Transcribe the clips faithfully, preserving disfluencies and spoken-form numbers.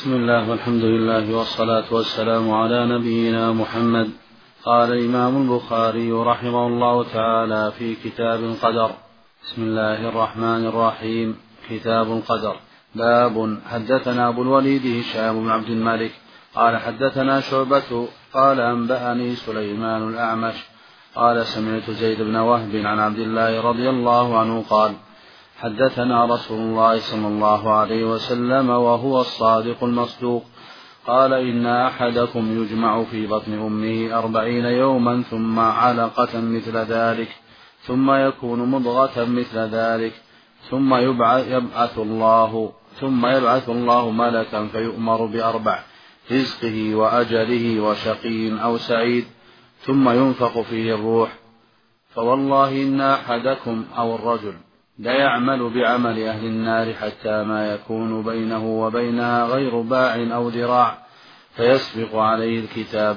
بسم الله والحمد لله والصلاة والسلام على نبينا محمد. قال الإمام البخاري رحمه الله تعالى في كتاب القدر: بسم الله الرحمن الرحيم. كتاب القدر. باب. حدثنا أبو الوليد هشام بن عبد الملك قال حدثنا شعبة قال أنبأني سليمان الأعمش قال سمعت زيد بن وهب عن عبد الله رضي الله عنه قال: حدثنا رسول الله صلى الله عليه وسلم وهو الصادق المصدوق قال: إن أحدكم يجمع في بطن أمه أربعين يوما ثم علقة مثل ذلك ثم يكون مضغة مثل ذلك ثم يبعث الله ثم يبعث الله ملكا فيؤمر بأربع: رزقه وأجله وشقي أو سعيد، ثم ينفخ فيه الروح. فوالله إن أحدكم أو الرجل لا يعمل بعمل أهل النار حتى ما يكون بينه وبينها غير باع أو ذراع فيسبق عليه الكتاب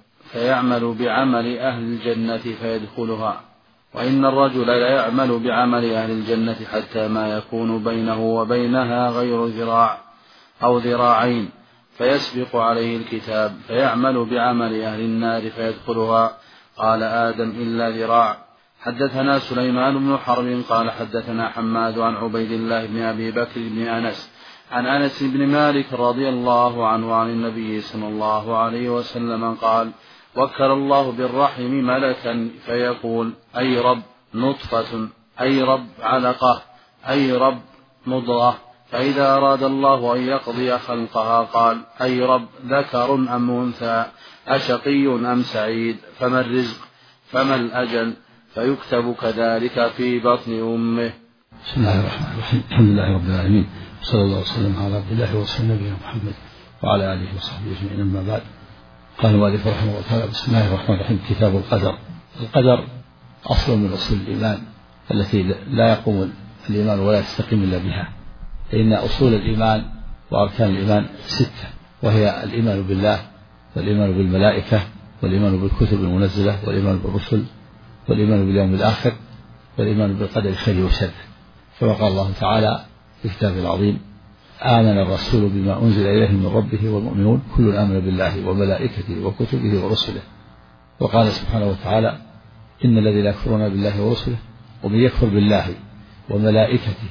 فيعمل بعمل أهل الجنة فيدخلها، وإن الرجل لا يعمل بعمل أهل الجنة حتى ما يكون بينه وبينها غير ذراع أو ذراعين فيسبق عليه الكتاب فيعمل بعمل أهل النار فيدخلها. قال آدم: إلا ذراع. حدثنا سليمان بن حرب قال حدثنا حماد عن عبيد الله بن أبي بكر بن أنس عن أنس بن مالك رضي الله عنه عن النبي صلى الله عليه وسلم قال: وكل الله بالرحم ملكا فيقول: أي رب نطفة، أي رب علقة، أي رب مضغة، فإذا أراد الله أن يقضي خلقها قال: أي رب ذكر أم أنثى، أشقي أم سعيد، فما الرزق، فما الأجل، فيكتب كذلك في بطن أمه. بسم الله الرحمن الرحيم. الحمد لله رب العالمين، صلى الله وسلم على عبد الله ورسوله نبينا محمد وعلى آله وصحبه أجمعين. أما بعد، قال المؤلف رحمه الله تعالى: بسم الله الرحمن الرحيم. كتاب القدر. القدر أصل من أصول الإيمان التي لا يقوم الإيمان ولا يستقيم إلا بها، فإن أصول الإيمان وأركان الإيمان ستة، وهي الإيمان بالله، والإيمان بالملائكة، والإيمان بالكتب المنزلة، والإيمان بالرسل، والإيمان باليوم الآخر، والإيمان بالقدر خيره وشره. كما قال الله تعالى في كتابه العظيم: آمن الرسول بما أنزل إليه من ربه والمؤمنون كل آمن بالله وملائكته وكتبه ورسله. وقال سبحانه وتعالى: إن الذين يكفرون بالله ورسله ومن يكفر بالله وملائكته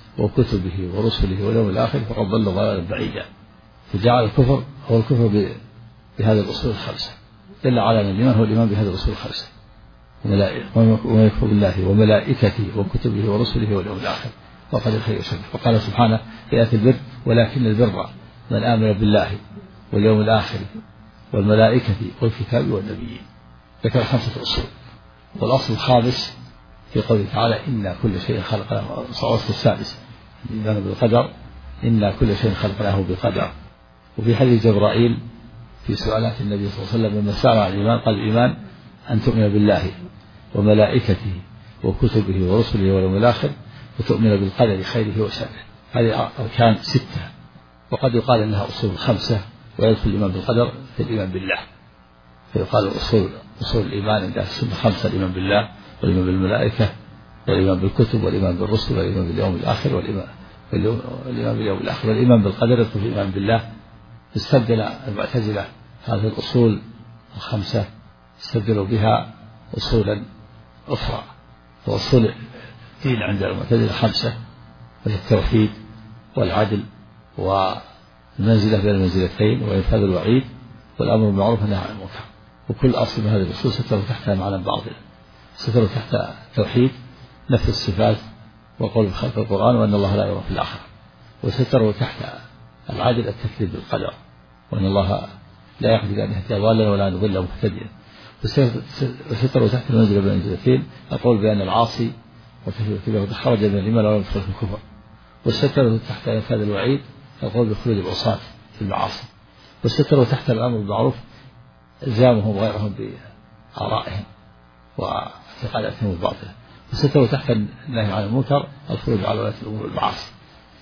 وكتبه ورسله واليوم الآخر فقد ضل ضلالا بعيدا. فجعل الكفر هو الكفر بهذه الأصول الخمسة، دل على أن الإيمان هو الإيمان بهذه الأصول الخمسة: ومن يكفر بالله وملائكته وكتبه ورسله واليوم الآخر وقدر خيره وشره. وقال سبحانه في آية البر: ولكن البر من آمن بالله واليوم الآخر والملائكة والكتاب والنبيين. ذكر خمسة أصول، والأصل الخامس في قوله تعالى: إنا كل شيء خلقناه. الأصل السادس الإيمان بالقدر: إنا كل شيء خلقناه بقدر. وفي حديث جبرائيل في سؤالات النبي صلى الله عليه وسلم لما سأل عن الإيمان قال: الإيمان أن تؤمن بالله وملائكته وكتبه ورسله واليوم الآخر وتؤمن بالقدر خيره وشره. هذه أركان ستة، وقد يقال أنها أصول خمسة، ويدخل الإيمان بالقدر في الإيمان بالله، فيقال أصول أصول الإيمان عند السنة خمسة: الإيمان بالله، والإيمان بالملائكة، والإيمان بالكتب، والإيمان بالرسل، والإيمان باليوم الآخر، والإيمان والإيمان باليوم الآخر. والإيمان بالقدر يدخل في الإيمان بالله. استبدل المعتزلة هذه الأصول الخمسة، استبدلوا بها أصولا أخرى. وأصول الدين عند المعتزلة خمسة: التوحيد والعدل والمنزلة بين المنزلتين وإنفاذ الوعيد والأمر بالمعروف والنهي عن المنكر. وكل أصل من هذه الأصول ستر تحتها معنى بعض، ستر تحت التوحيد نفي الصفات وقول بخلق القرآن وأن الله لا يرى في الآخرة، وستر تحت العدل التكذيب بالقدر وأن الله لا يقدر أن يهدي ضالا ولا يضل مهتديا. وستر تحت المنزلة بين المنزلتين القول بأن العاصي خرج من الإيمان ولا يدخل في الكفر. والستر تحت إنفاذ الوعيد القول بخلود العصاة في المعاصي. والستر تحت الأمر بالمعروف إلزامهم غيرهم بآرائهم واعتقاداتهم الباطلة. والستر تحت النهي عن المنكر الخروج على ولاة الأمور والمعاصي.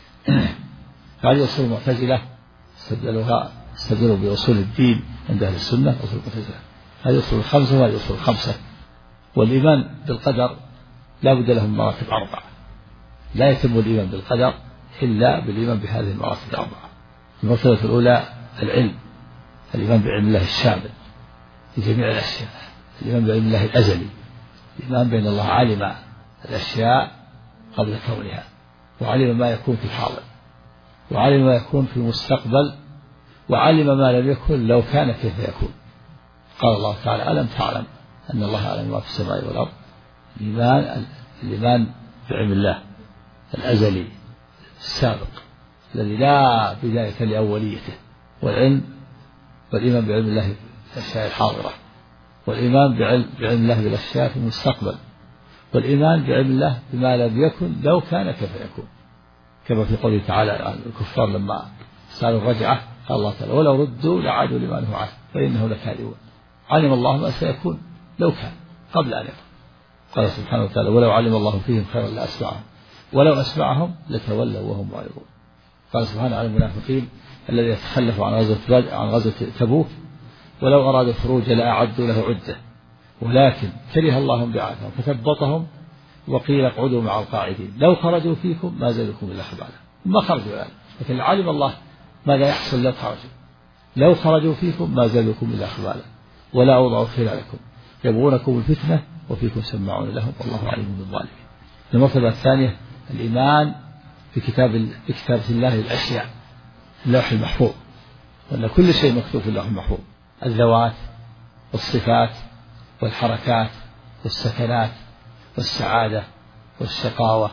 هذه أصول المعتزلة استبدلوها استبدلوا بأصول الدين عند أهل السنة أصول المعتزلة. هذه أصول الخمسة وهذه أصول الخمسة. والإيمان بالقدر لا بد له من مراتب أربعة، لا يتم الإيمان بالقدر إلا بالإيمان بهذه المراتب الأربعة. المرتبة الأولى العلم، الإيمان بعلم الله الشامل في جميع الأشياء، الإيمان بعلم الله الأزلي، الإيمان بأن الله علم الأشياء قبل كونها، وعلم ما يكون في الحاضر، وعلم ما يكون في المستقبل، وعلم ما لم يكن لو كان كيف يكون. قال الله تعالى: ألم تعلم أن الله يعلم ما في السماء والأرض. الإيمان الإيمان بعلم الله الأزلي السابق الذي لا بداية لأوليته، والعلم والإيمان بعلم الله بالأشياء الحاضرة، والإيمان بعلم, بعلم الله بالأشياء في المستقبل، والإيمان بعلم الله بما لم يكن لو كان كيف يكون، كما في قوله تعالى عن الكفار لما سألوا الرجعة قال الله تعالى: ولو ردوا لعادوا لما نهوا عنه فإنه لكاذبون. علم الله ما سيكون لو كان قبل أن يكون. قال سبحانه وتعالى: ولو علم الله فيهم خيرا لأسمعهم ولو أسمعهم لتولوا وهم معرضون. قال سبحانه عن المنافقين الذين يتخلفوا عن غزوة عن غزوة تبوك: ولو أرادوا الخروج لأعدوا له عدة ولكن كره الله بعاثهم فثبطهم وقيل اقعدوا مع القاعدين لو خرجوا فيكم ما زادوكم إلا خبالا. ما خرجوا يعني، لكن علم الله ماذا يحصل لو خرجوا. لو خرجوا فيكم ما زادوكم إلا خبالا ولا أوضعوا خلالكم يبغونكم الفتنة وفيكم سماعون لهم والله عليم بالظالمين. المرتبة الثانية الإيمان بكتاب بكتابة الله للأشياء، اللوح المحفوظ، وأن كل شيء مكتوب في اللوح المحفوظ، الذوات والصفات والحركات والسكنات والسعادة والشقاوة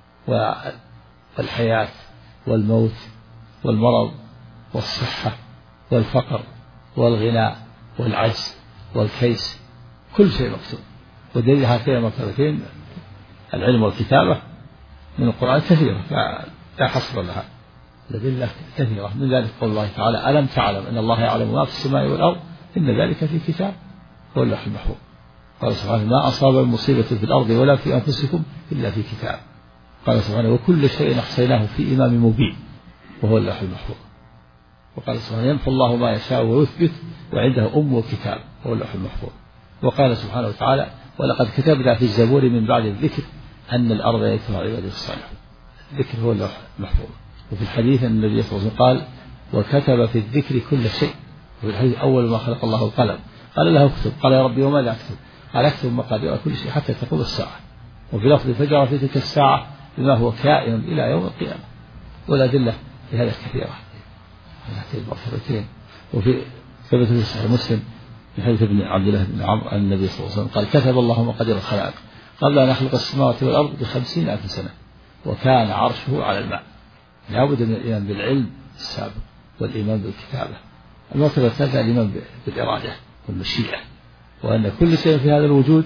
والحياة والموت والمرض والصحة والفقر والغناء والعجز والكيس، كل شيء مكتوب. ودليل هاتين المرتبتين العلم والكتابة من القرآن كثيرة لا حصر لها، الأدلة كثيرة. من ذلك قول الله تعالى: ألم تعلم أن الله يعلم ما في السماء والأرض إن ذلك في كتاب هو اللوح المحفوظ. قال سبحانه: ما أصاب المصيبة في الأرض ولا في أنفسكم إلا في كتاب. قال سبحانه: وكل شيء أحصيناه في إمام مبين وهو اللوح المحفوظ. وقال سبحانه: يمحو الله ما يشاء ويثبت وعنده أم الكتاب وهو اللوح المحفوظ. وقال سبحانه وتعالى: ولقد كتبنا في الزبور من بعد الذكر أن الأرض يرثها عبادي الصالحون. الذكر هو اللوح المحفوظ. وفي الحديث أن النبي صلى الله عليه وسلم قال: وكتب في الذكر كل شيء. وفي الحديث: أول ما خلق الله القلم قال له اكتب، قال: يا ربي وماذا أكتب؟ قال: اكتب مقادير كل شيء حتى تقوم الساعة. وفي لفظ: فجر في تلك الساعة بما هو كائن إلى يوم القيامة. والأدلة في هذا كثيرة من هاتين المرتبتين. وفي ثبت في صحيح مسلم من حديث ابن عبد الله بن عمرو أن النبي صلى الله عليه وسلم قال: كتب الله مقادير الخلائق قبل أن يخلق السماوات والأرض بخمسين ألف سنة وكان عرشه على الماء. لابد من الإيمان بالعلم السابق والإيمان بالكتابة. المرتبة الثالثة الإيمان بالإرادة والمشيئة، وأن كل شيء في هذا الوجود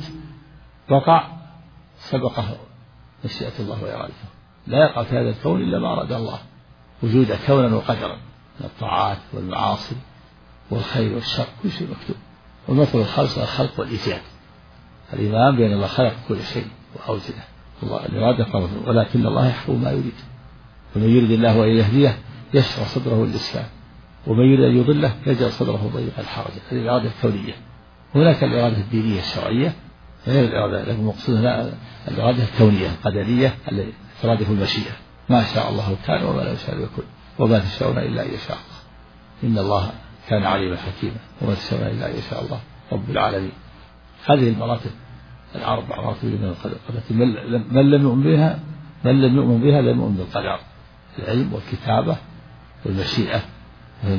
وقع سبقه مشيئة الله وإرادته. لا يقع في هذا الكون إلا ما أراد الله وجوده كونا وقدرا من الطاعات والمعاصي والخير والشر، كل شيء مكتوب. والمرتبة الخامسة الخلق والإيجاد، الإيمان بأن الله خلق كل شيء وأوجده. الله الإرادة قال: ولكن الله يحكم ما يريد. ومن يريد الله أن يهديه يشرح صدره للإسلام ومن يريد أن يضله يجعل صدره ضيقا حرجا. هذه الإرادة الكونية. هناك الإرادة الدينية الشرعية غير الإرادة، لكن مقصودنا الإرادة الكونية القدرية التي ترادف المشيئة. ما شاء الله كان وما لم يشاء يكن وما تشاءون إلا أن يشاء الله إن الله كان عليما حكيما وما تشاءون إلا أن يشاء الله رب العالمين. هذه المراتب الأربع مراتب من القدر التي من لم يؤمن بها من لم يؤمن بها لم يؤمن بالقدر: العلم والكتابة والمشيئة وهي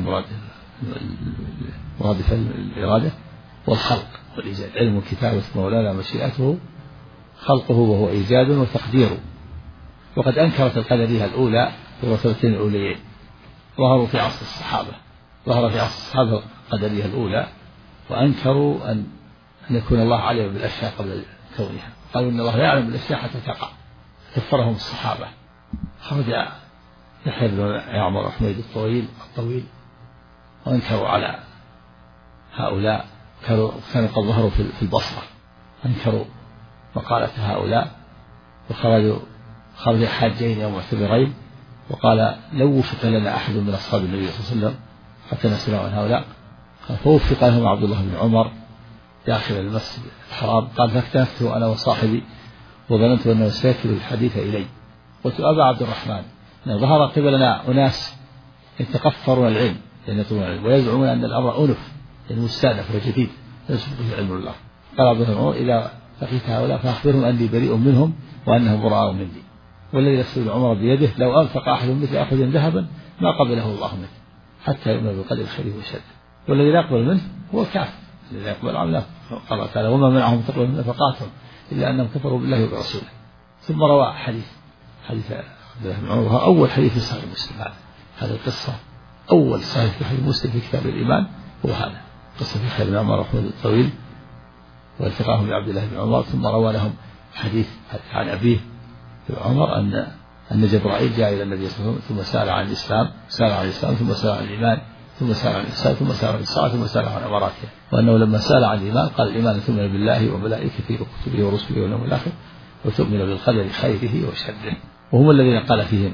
مرادف الإرادة، والخلق والإيجاد. علم وكتابة مولانا مشيئته خلقه وهو إيجاد وتقديره. وقد أنكرت القدرية الأولى في الرتبتين الأوليين، ظهروا في عصر الصحابة ظهر في عصر الصحابة القدرية الأولى وأنكروا أن أن يكون الله علم بالأشياء قبل كونها. قالوا إن الله لا يعلم بالأشياء حتى تقع. كفرهم الصحابة. خرج يحيى بن يعمر وحميد الطويل الطويل وأنكروا على هؤلاء. كانوا كانوا قد ظهروا في البصرة، أنكروا مقالة هؤلاء وخرجوا خرج حاجين أو معتبرين وقال: لو وفق لنا أحد من أصحاب النبي صلى الله عليه وسلم حتى نسأله عن هؤلاء. فوفق لهم عبد الله بن عمر داخل المسجد الحرام. قال: فاكتنفت أنا وصاحبي وظننت أنه سيكل الحديث إلي. قلت: أبا عبد الرحمن، ظهر قبلنا أناس يتقفرون العلم يعني يطلبون العلم ويزعمون أن الأمر أنف يعني مستأنف وجديد يسبق به علم الله. قال عبد الله إذا لقيت هؤلاء فأخبرهم أني بريء منهم وأنهم براء مني. والذي يسأل عمر بيده لو أنفق أحد مثل أخذ ذهبا ما قبله الله منه حتى يؤمن بالقدر خيره وشره. والذي لا يقبل منه هو كافر. الذي لا يقبل عمله قال تعالى وما منعهم تقبل من نفقاتهم إلا أنهم كفروا بالله وبرسوله. ثم روى حديث حديث عمر أول حديث في صحيح مسلم. هذه القصة أول صحيح في صحيح مسلم في كتاب الإيمان هو هذا قصة في خير عمر رحمه الطويل والتقاهم بعبد الله بن عمر. ثم روى لهم حديث عن أبيه عمر أن أن جبرائيل جاء إلى النبي صلى الله عليه وسلم ثم سأل عن الإسلام سأل عن الإسلام ثم سأل عن الإيمان ثم سأل عن الإحسان ثم سأل عن الساعة ثم سأل عن أماراتها. وأنه لما سأل عن الإيمان قال الإيمان تؤمن بالله وملائكته وكتبه ورسله واليوم الآخر وتؤمن بالقدر خيره وشره. وهم الذين قال فيهم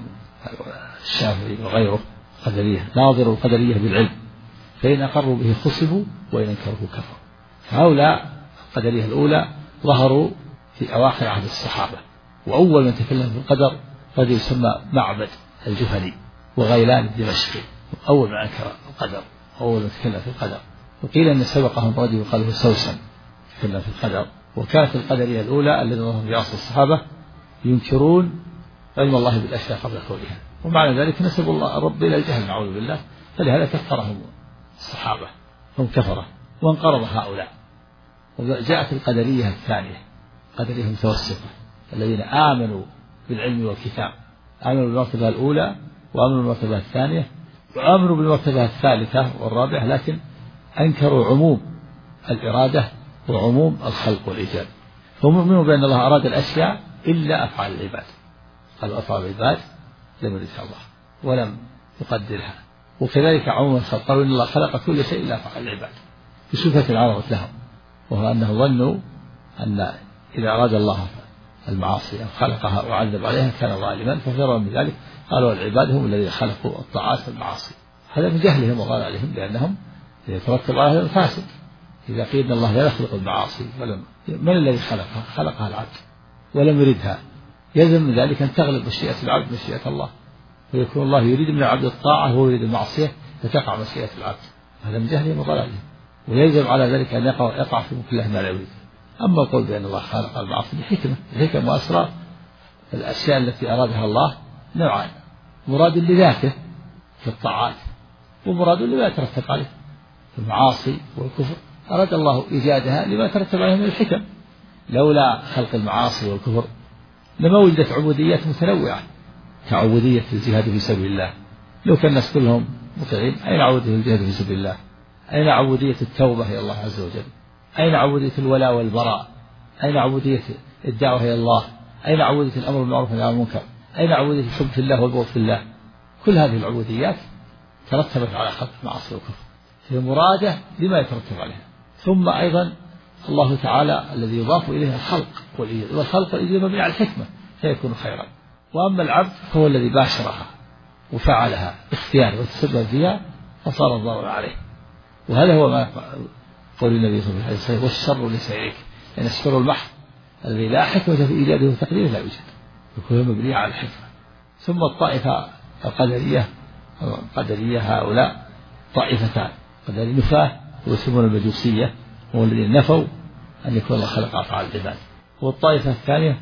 الشافعي وغيره قدرية ناظروا القدرية بالعلم فإن أقروا به خصبوا وإن انكروا كفروا. فهؤلاء القدرية الأولى ظهروا في أواخر عهد الصحابة. وأول من تكلم في القدر رجل يسمى معبد الجهني وغيلان الدمشقي أول من أنكر القدر أول من تكلم في القدر. وقيل أن سبقهم رجل يقال له سوسن تكلم في القدر. وكانت القدرية الأولى الذين ظهروا في عصر الصحابة ينكرون علم الله بالأشياء قبل كونها ومعنى ذلك نسبوا الله الرب إلى الجهل نعوذ بالله. فلهذا كفرهم الصحابة هم كفرة وانقرض هؤلاء. وجاءت القدرية الثانية قدرية متوسطة الذين آمنوا بالعلم والكتاب آمنوا بالمرتبة الأولى وآمنوا بالمرتبة الثانية وآمنوا بالمرتبة الثالثة والرابعة لكن أنكروا عموم الإرادة وعموم الخلق والإيجاد. فهم يؤمنوا بأن الله أراد الأشياء إلا أفعال العباد. قالوا أفعال العباد لم يردها الله ولم يقدرها. وكذلك عموم الخلق قالوا إن الله خلق كل شيء إلا أفعال العباد بصفة عرضت لهم وهو أنه ظنوا أن إذا أراد الله المعاصي أن خلقها وعذب عليها كان ظالما ففروا من ذلك قالوا العباد هم الذين خلقوا الطاعات والمعاصي. هذا من جهلهم وضلالهم لأنهم يترتب على هذا الفاسد. إذا قيل أن الله لا يخلق المعاصي ولم من الذي خلقها؟ خلقها العبد ولم يردها يلزم من ذلك أن تغلب مشيئة العبد مشيئة الله ويكون الله يريد من العبد الطاعة وهو يريد المعصية فتقع مشيئة العبد. هذا من جهلهم وضلالهم ويلزم على ذلك أن يقع, يقع في ملك الله ما لا يريد. أما القول بأن الله خلق المعاصي بحكمة الحكم وأسرار الأشياء التي أرادها الله نوعان مراد لذاته في الطاعات ومراد لما يترتب عليه المعاصي والكفر أراد الله إيجادها لما ترتب عليه من الحكم. لولا خلق المعاصي والكفر لما وجدت عبوديات متنوعة كعبودية الجهاد في سبيل الله. لو كان الناس كلهم مطيعين أين عبودية الجهاد في سبيل الله؟ أين عبودية التوبة إلى الله عز وجل؟ أين عبودية الولاء والبراء؟ أين عبودية الدعوة إلى الله؟ أين عبودية الأمر بالمعروف والنهي عن المنكر؟ أين عبودية الحب في الله والبغض في الله؟ كل هذه العبوديات ترتبت على خلق المعاصي والكفر هي مرادة لما يترتب عليها. ثم أيضا الله تعالى الذي يضاف إليه الخلق والإيجاد والخلق والإيجاد مبني على الحكمة فيكون خيرا. وأما العبد فهو الذي باشرها وفعلها اختيار وتسبب فيها فصار الضرر عليه. وهذا هو ما قول النبي صلى الله عليه وسلم والشر ليس إليك يعني الشر المحض الذي لا حكمة في إيجاده وتقديره لا يوجد يكون مبني على الحكمة. ثم الطائفة القدرية القدرية هؤلاء طائفتان قدرية نفاة ويسمون المجوسية هم الذين نفوا أن يكون الله خلق أفعال العباد. والطائفة الثانية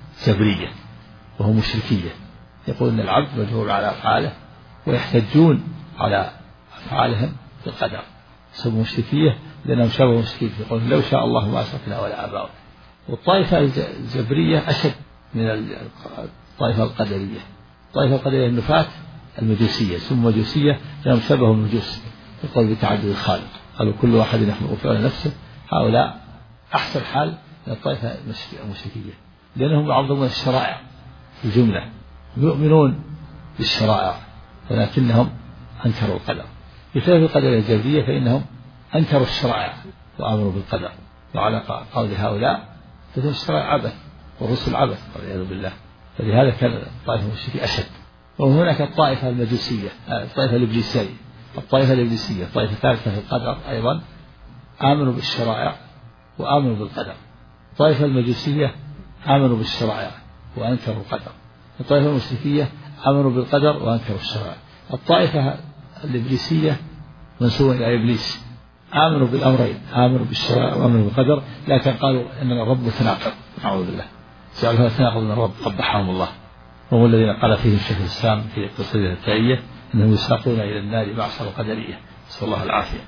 جبرية وهم مشركية يقول أن العبد مجبور على أفعاله ويحتجون على أفعالهم بالقدر يسمون مشركية لأنهم شابهوا مشركين يقول لو شاء الله ما أشركنا ولا آباؤنا. والطائفة الجبرية أشد من الطائفة القدرية. الطائفة القدرية النفاة المجوسية يسمون مجوسية لأنهم شبهوا المجوس يقول بتعدد الخالق قالوا كل واحد يحمل فعل نفسه. هؤلاء أحسن حال من الطائفة المشركية لأنهم يعظمون الشرائع في الجملة يؤمنون بالشرائع ولكنهم أنكروا القدر. بخلاف القدرية الجبرية فإنهم أنكروا الشرائع وآمنوا بالقدر. وعلى قول هؤلاء تكون الشرائع عبث والرسل عبث والعياذ بالله. فلهذا كان الطائفة المشركية أشد. وهناك الطائفة المجوسية الطائفة الإبليسية الطائفة الإبليسية طائفة ثالثة في القدر أيضا آمنوا بالشرائع وآمنوا بالقدر. الطائفة المجوسية آمنوا بالشرائع وأنكروا القدر. الطائفة المشركية آمنوا بالقدر وأنكروا الشرائع. الطائفة الإبليسية منسوبة إلى إبليس، آمنوا بالأمرين، آمنوا بالشرع وآمنوا بالقدر، لكن قالوا إن الرب متناقض، نعوذ بالله، جعلها تناقض من الرب قبحهم الله. وهو الذين قال فيهم شيخ الإسلام في قصيدة التائية أنهم يساقون إلى النار معشر القدرية، نسأل الله العافية.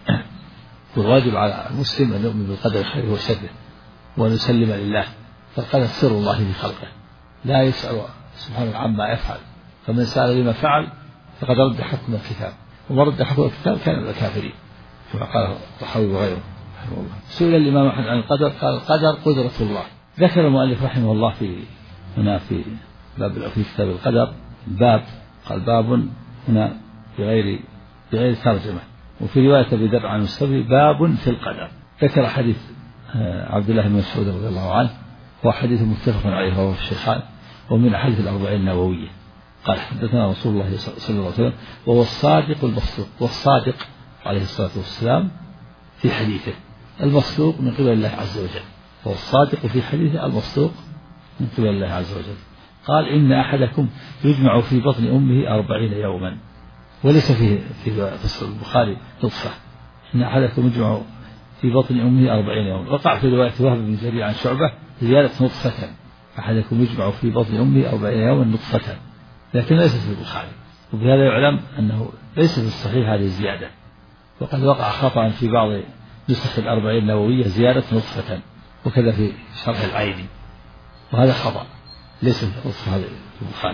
والواجب على المسلم أن يؤمن بالقدر خيره وشره وأن يسلم لله، فالقدر سر الله في خلقه لا يسأل سبحانه عما يفعل، فمن سأل لما فعل فقد رد حكم الكتاب، ومن رد حكم الكتاب كان من الكافرين كما قال الطحاوي وغيره رحمه الله. سئل الإمام أحمد عن القدر قال القدر قدرة الله. ذكر المؤلف رحمه الله في هنا في باب في كتاب القدر باب، قال باب هنا بغير بغير ترجمة، وفي رواية أبي ذر عن المستوفي باب في القدر. ذكر حديث عبد الله بن مسعود رضي الله عنه، هو حديث متفق عليه رواه الشيخان ومن أحاديث الأربعين النووية. قال حدثنا رسول الله صلى الله عليه وسلم وهو الصادق المصدوق، والصادق عليه الصلاة والسلام في حديثه، المصدوق من قبل الله عز وجل، هو الصادق في حديثه المصدوق من قبل الله عز وجل. قال إن أحدكم يجمع في بطن أمه أربعين يوما، وليس في في البخاري نطفة، إن أحدكم يجمع في بطن أمه أربعين يوما. وقع في رواية وهب بن جرير عن شعبة زيادة نطفة، أحدكم يجمع في بطن أمه أربعين يوما نطفة، لكن ليست في البخاري، وبهذا يعلم أنه ليس في الصحيح هذه الزيادة. وقد وقع خطأ في بعض نسخ الأربعين النووية زيادة نطفة، وكذا في شرح العيني، وهذا خطأ ليس في النسخة هذه في البخاري،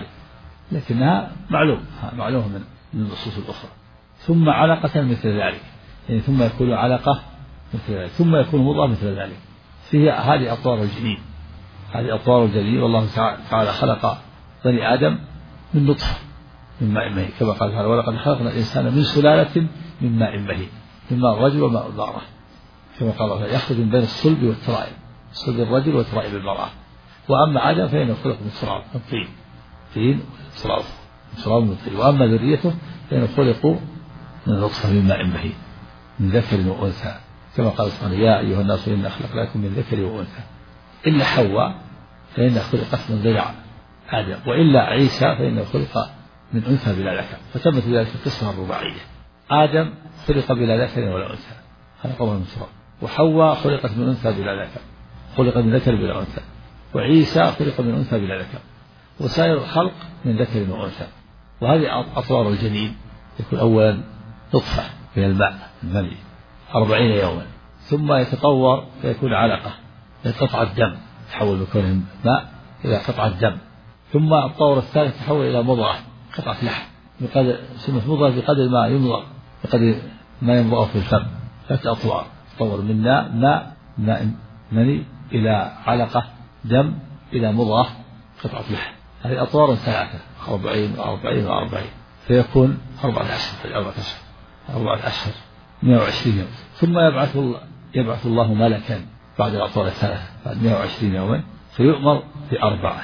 لكنها معلوم معلومة من النصوص الأخرى. ثم علقة مثل ذلك، يعني ثم يكون علقة مثل ذلك، ثم يكون مضغة مثل ذلك. فيه هذه أطوار الجنين، هذه أطوار الجنين. والله تعالى خلق بني آدم من نطفة من ماء مهين، كما قال تعالى ولقد خلقنا الإنسان من سلالة من ماء مهين، من ماء الرجل وماء المرأة، كما قال يخرج من بين الصلب والترائب، صلب الرجل وترائب المرأة. وأما آدم فإنه خلق من تراب من طين، طين تراب تراب من طين. وأما ذريته فإنه خلقوا من نطفة من ماء مهين من ذكر وأنثى، كما قال سبحانه يا أيها الناس إنا خلقناكم من ذكر وأنثى. إلا حواء فإنها خلقت من ضلع آدم، وإلا عيسى فإنه خلق من أنثى بلا ذكر، فتمت ذلك القسمة الرباعية. آدم خلق بلا ذكر ولا أنثى، خلقه من تراب، وحواء خلقت من أنثى بلا ذكر، خلق من ذكر بلا أنثى، وعيسى خلق من أنثى بلا ذكر، وسائر الخلق من ذكر وأنثى. وهذه أطوار الجنين، يكون أولا نطفة من الماء المني أربعين يوما، ثم يتطور فيكون علقة قطعة دم، تحول من كونه ماء إلى قطعة دم، ثم الطور الثالث تحول إلى مضغة قطعة لحم، بقدر سمة مضغة بقدر ما يمضغ، بقدر ما يمضغ في الفم. ثلاث أطوار، تطور من ماء ماء ماء مني إلى علقة دم إلى مضغة قطعة لحم. هذه أطوار ثلاثة، أربعين وأربعين وأربعين، فيكون أربعة أشهر أربعة أشهر أربعة أشهر مئة وعشرين يوم. ثم يبعث الله يبعث الله ملكا بعد الأطوار الثلاثة بعد مئة وعشرين يوما، فيؤمر بأربعة،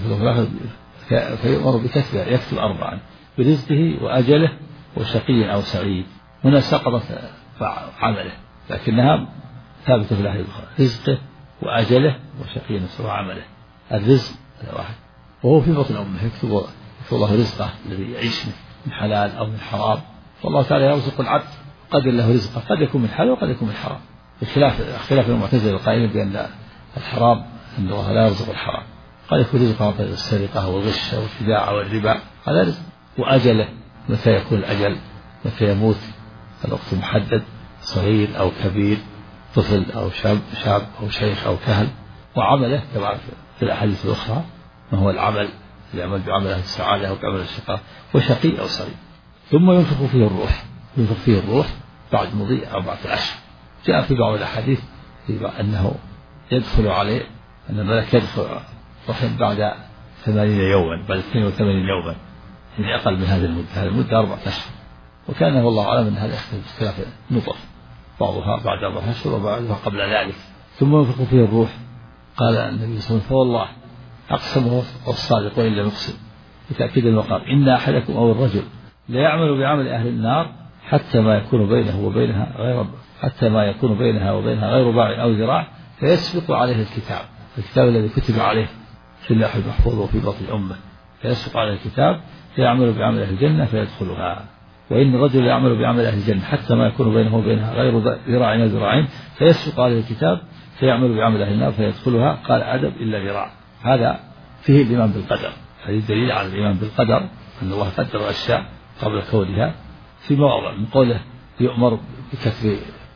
فيؤمر بكتبه يكتب أربعا برزقه وأجله وشقي أو سعيد. هنا سقطت عمله لكنها ثابتة في الأحاديث الأخرى، رزقه وأجله وشقي وعمله. الرزق واحد وهو في بطن أمه، يكتب يكتب الله رزقه الذي يعيش من حلال أو من حرام، والله تعالى يرزق العبد قدر له رزقه، قد يكون من حلال وقد يكون من حرام، بخلاف اختلاف المعتزلة القائلين بأن الحرام أن الله لا يرزق الحرام، قد يكون رزقه عن طريق السرقة والغش والخداع والربا، هذا رزق. وأجله متى يكون الأجل، متى يموت، الوقت محدد، صغير أو كبير، طفل أو شاب شاب أو شيخ أو كهل. وعمله كما في الأحاديث الأخرى ما هو العمل، يعمل بعمل أهل السعادة أو بعمل الشقاء، وشقي أو سعيد. ثم ينفخ فيه الروح، ينفخ فيه الروح بعد مضي أربعة أشهر. جاء في بعض الأحاديث أنه يدخل عليه أن الملك يدخل رحم بعد ثمانين يوما، بعد اثنين وثمانين يوما، يعني أقل من هذه المدة، هذه المدة أربعة أشهر. وكان والله أعلم أن هذا يختلف اختلاف نطف، بعضها بعد أربعة أشهر وبعضها قبل ذلك. ثم ينفخ فيه الروح. قال النبي صلى الله عليه وسلم فوالله أقسم الصادق وإن لم يقسم، بتأكيد المقام، إن أحدكم أو الرجل لا يعمل بعمل أهل النار حتى ما يكون بينه وبينها غير حتى ما يكون بينها وبينها غير باع أو ذراع، فيسبق عليه الكتاب، الكتاب الذي كتب عليه في اللوح المحفوظ وفي بطن أمه، فيسبق عليه الكتاب فيعمل بعمل أهل الجنة فيدخلها. وإن الرجل يعمل بعمل أهل الجنة حتى ما يكون بينه وبينها غير ذراع أو ذراعين فيسبق عليه الكتاب فيعمل بعمل أهل النار فيدخلها قال أدب إلا ذراع. هذا فيه الإيمان بالقدر. هذه دليل على الإيمان بالقدر أن الله قدر الأشياء قبل كونها في مواضع من قوله يؤمر بكتب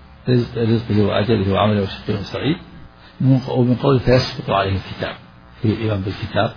رزقه وأجله وعمله وشقيه وسعيد ومن قوله فيسبق عليه الكتاب فيه الإيمان بالكتاب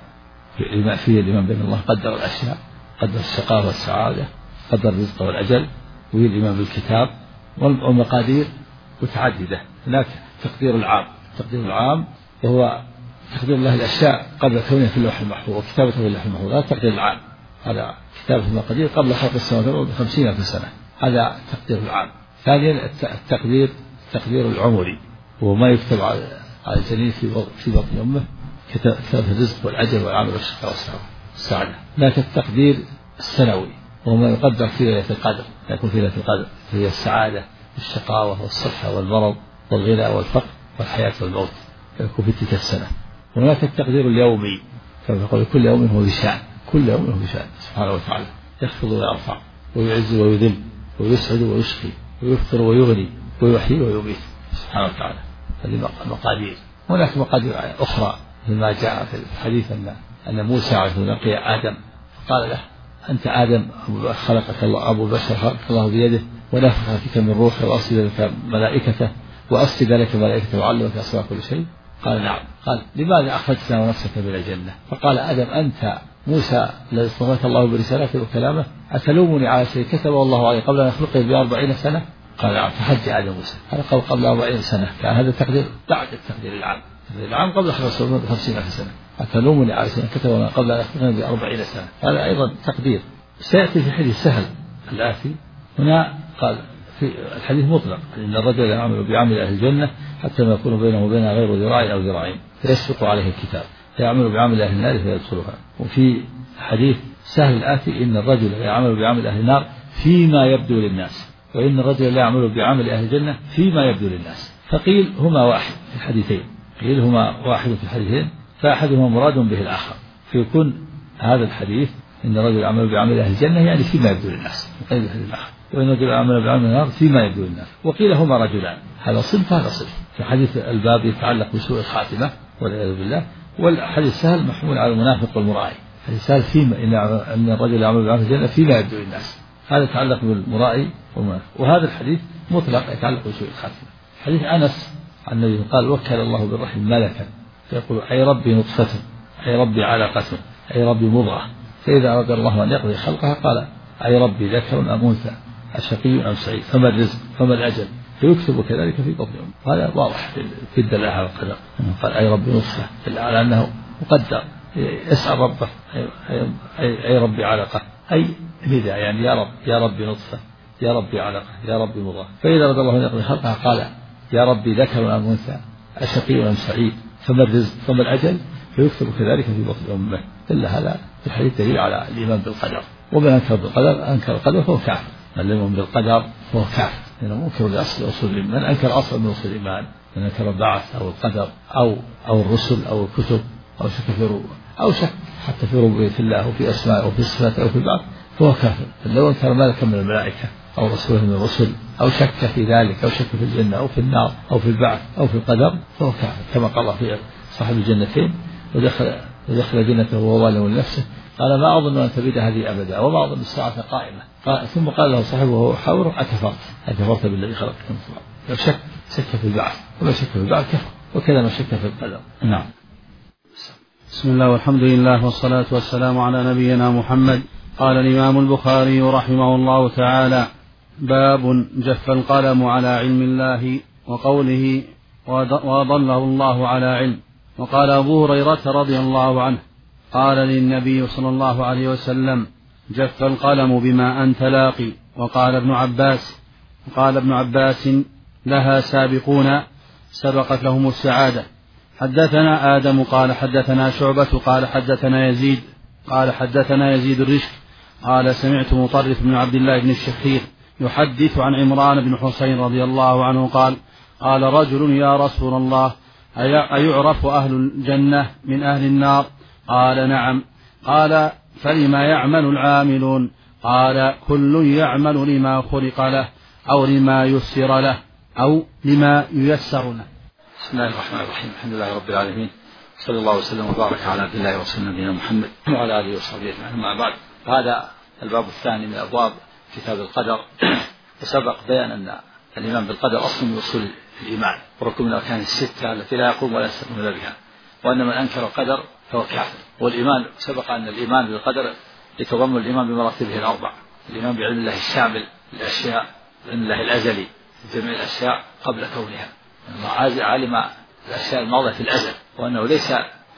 فيه الإيمان بأن الله قدر الأشياء قدر الشقاء والسعادة قدر الرزق والأجل وهي الإيمان بالكتاب والمقادير متعددة. هناك تقدير العام تقدير العام وهو تقدير الله الأشياء قبل كونها في اللوح المحفوظ وكتابته في اللوح المحفوظ. هذا التقدير العام هذا كتابة المقادير قبل خلق السماوات والأرض بخمسين ألف سنة. هذا التقدير العام. ثانيا التقدير التقدير العمري وهو ما يكتب على الجنين في بطن أمه كتابة الرزق والأجل والعمل والشقاء والسعادة. هناك التقدير السنوي وهو ما يقدر في ليلة القدر يكون في ليلة القدر هي السعادة والشقاوة والصحة والمرض والغنى والفقر والحياة والموت يكون في تلك السنة. وهناك التقدير اليومي كما يقول كل يوم هو بشأن كل يوم هو بشأن سبحانه وتعالى يخفض ويرفع ويعز ويذل ويسعد ويشقي ويفطر ويغني ويحيي ويميت سبحانه وتعالى. هذه مقادير. هناك مقادير أخرى مما جاء في الحديث أن أن موسى عليه السلام لقي آدم فقال له أنت آدم خلقك الله أبو البشر خلقك الله بيده ونفخ فيك من روحه وأسجد لك ملائكته وأسجد لك ملائكته وعلمك أسماء كل شيء. قال نعم. قال لماذا أخرجتنا ونفسك من الجنة؟ فقال آدم أنت موسى الذي اصطفاك الله برسالته وكلامه أتلومني على شيء كتبه الله عليه قبل أن يخلقه بأربعين سنة؟ قال نعم. فحج آدم موسى هذا قبل قبل أربعين سنة. كان هذا التقدير بعد التقدير العام. التقدير العام قبل خلق السماوات بخمسين ألف سنة. أتلومني على شيء كتبه قبل أن يخلقه بأربعين سنة. هذا أيضا تقدير. سيأتي في حديث سهل الآتي هنا قال في الحديث مطلق إن الرجل يعمل بعمل أهل الجنة حتى ما يكون بينه وبينها غير ذراع أو ذراعين فيسبق عليه الكتاب فيعمل بعمل أهل النار فيدخلها. وفي حديث سهل الآتي إن الرجل يعمل بعمل أهل النار فيما يبدو للناس وإن الرجل لا يعمل بعمل أهل الجنة فيما يبدو للناس. فقيل هما واحد في الحديثين قيل هما واحد في الحديثين فأحدهما مراد به الآخر فيكون هذا الحديث إن الرجل يعمل بعمل أهل الجنة يعني فيما يبدو للناس وقيل الحديث الآخر وإن الرجل يعمل بعمل النار فيما يبدو للناس. وقيل هما رجلان هذا صنف هذا صنف. في حديث الباب يتعلق بسوء الخاتمة والعياذ بالله والحديث سهل محمول على المنافق والمرائي. حديث سهل فيما إن الرجل يعمل بعمل الجنة فيما يبدو للناس هذا يتعلق بالمرائي والمنافق. وهذا الحديث مطلق يتعلق بسوء الخاتمة. حديث أنس عن النبي قال وكل الله بالرحم ملكا فيقول أي ربي نطفة أي ربي علقة أي ربي مضغة فإذا أراد الله أن يقضي خلقها قال أي ربي ذكر أم أنثى أشقي أم سعيد فما الرزق فما الأجل فيكتب كذلك في بطن أمه. هذا واضح في الدلالة على القدر قال أي ربي نطفة على أنه مقدر يسأل ربه أي, أي, أي ربي علقة أي نداء يعني يا رب يا ربي نطفة يا ربي علقة يا ربي مضغة فإذا أراد الله أن يقضي خلقها قال يا ربي ذكر أم أنثى أشقي أم سعيد فما الرزق فما الأجل فيكتب كذلك في بطن أمه. إلا هذا في الحديث دليل على الإيمان بالقدر. ومن أنكر بالقدر أنكر القدر فهو كافر. من لم يؤمن بالقدر فهو كافر لأنه منكر لأصل أصول الإيمان. من أنكر أصل من أصول الإيمان من أنكر البعث أو القدر أو أو الرسل أو الكتب أو شك في ربوبية أو شك حتى في ربوبية الله أو في أسماء أو في صفاته أو في البعث فهو كافر. لو أنكر ملكا من الملائكة أو رسولا من الرسل أو شك في ذلك أو شك في الجنة أو في النار أو في البعث أو في القدر فهو كافر كما قال في صاحب الجنتين ودخل ودخل جنته وهو ظالم لنفسه قال ما أظن أن تبيد هذه أبدا وما أظن الساعة قائمة. قال ثم قال له صاحبه وهو حاور أكفرت أكفرت بالذي خلقك من تراب. لو شك شك في البعث وما شك في البعث كفر وكذا ما شك في القدر. نعم. بسم الله والحمد لله والصلاة والسلام على نبينا محمد. قال الإمام البخاري رحمه الله تعالى باب جف القلم على علم الله وقوله وأضله الله على علم. وقال أبو هريرة رضي الله عنه قال للنبي صلى الله عليه وسلم جف القلم بما أنت لاقي. وقال ابن عباس قال ابن عباس لها سابقون سبقت لهم السعادة. حدثنا آدم قال حدثنا شعبة قال حدثنا يزيد قال حدثنا يزيد الرشك قال سمعت مطرف بن عبد الله بن الشخير يحدث عن عمران بن حسين رضي الله عنه قال قال رجل يا رسول الله أيعرف أهل الجنة من أهل النار؟ قال نعم. قال فلما يعمل العاملون؟ قال كل يعمل لما خلق له أو لما يسر له أو لما ييسر له. بسم الله الرحمن الرحيم. الحمد لله رب العالمين، صلى الله وسلم وبارك على عبد الله ورسوله نبينا محمد وعلى آله وصحبه أجمعين. أما بعد، هذا الباب الثاني من أبواب كتاب القدر. وسبق بيان أن الإيمان بالقدر أصل من أصول الإيمان وركن من الأركان الستة التي لا يقوم ولا يستقيم إلا بها، وأن من أنكر القدر فهو كافر. والإيمان سبق أن الإيمان بالقدر يتضمن الإيمان بمراتبه الأربع: الإيمان بعلم الله الشامل للأشياء، علم الله الأزلي جميع الأشياء قبل كونها، علم الأشياء الماضية في الأزل، وأنه ليس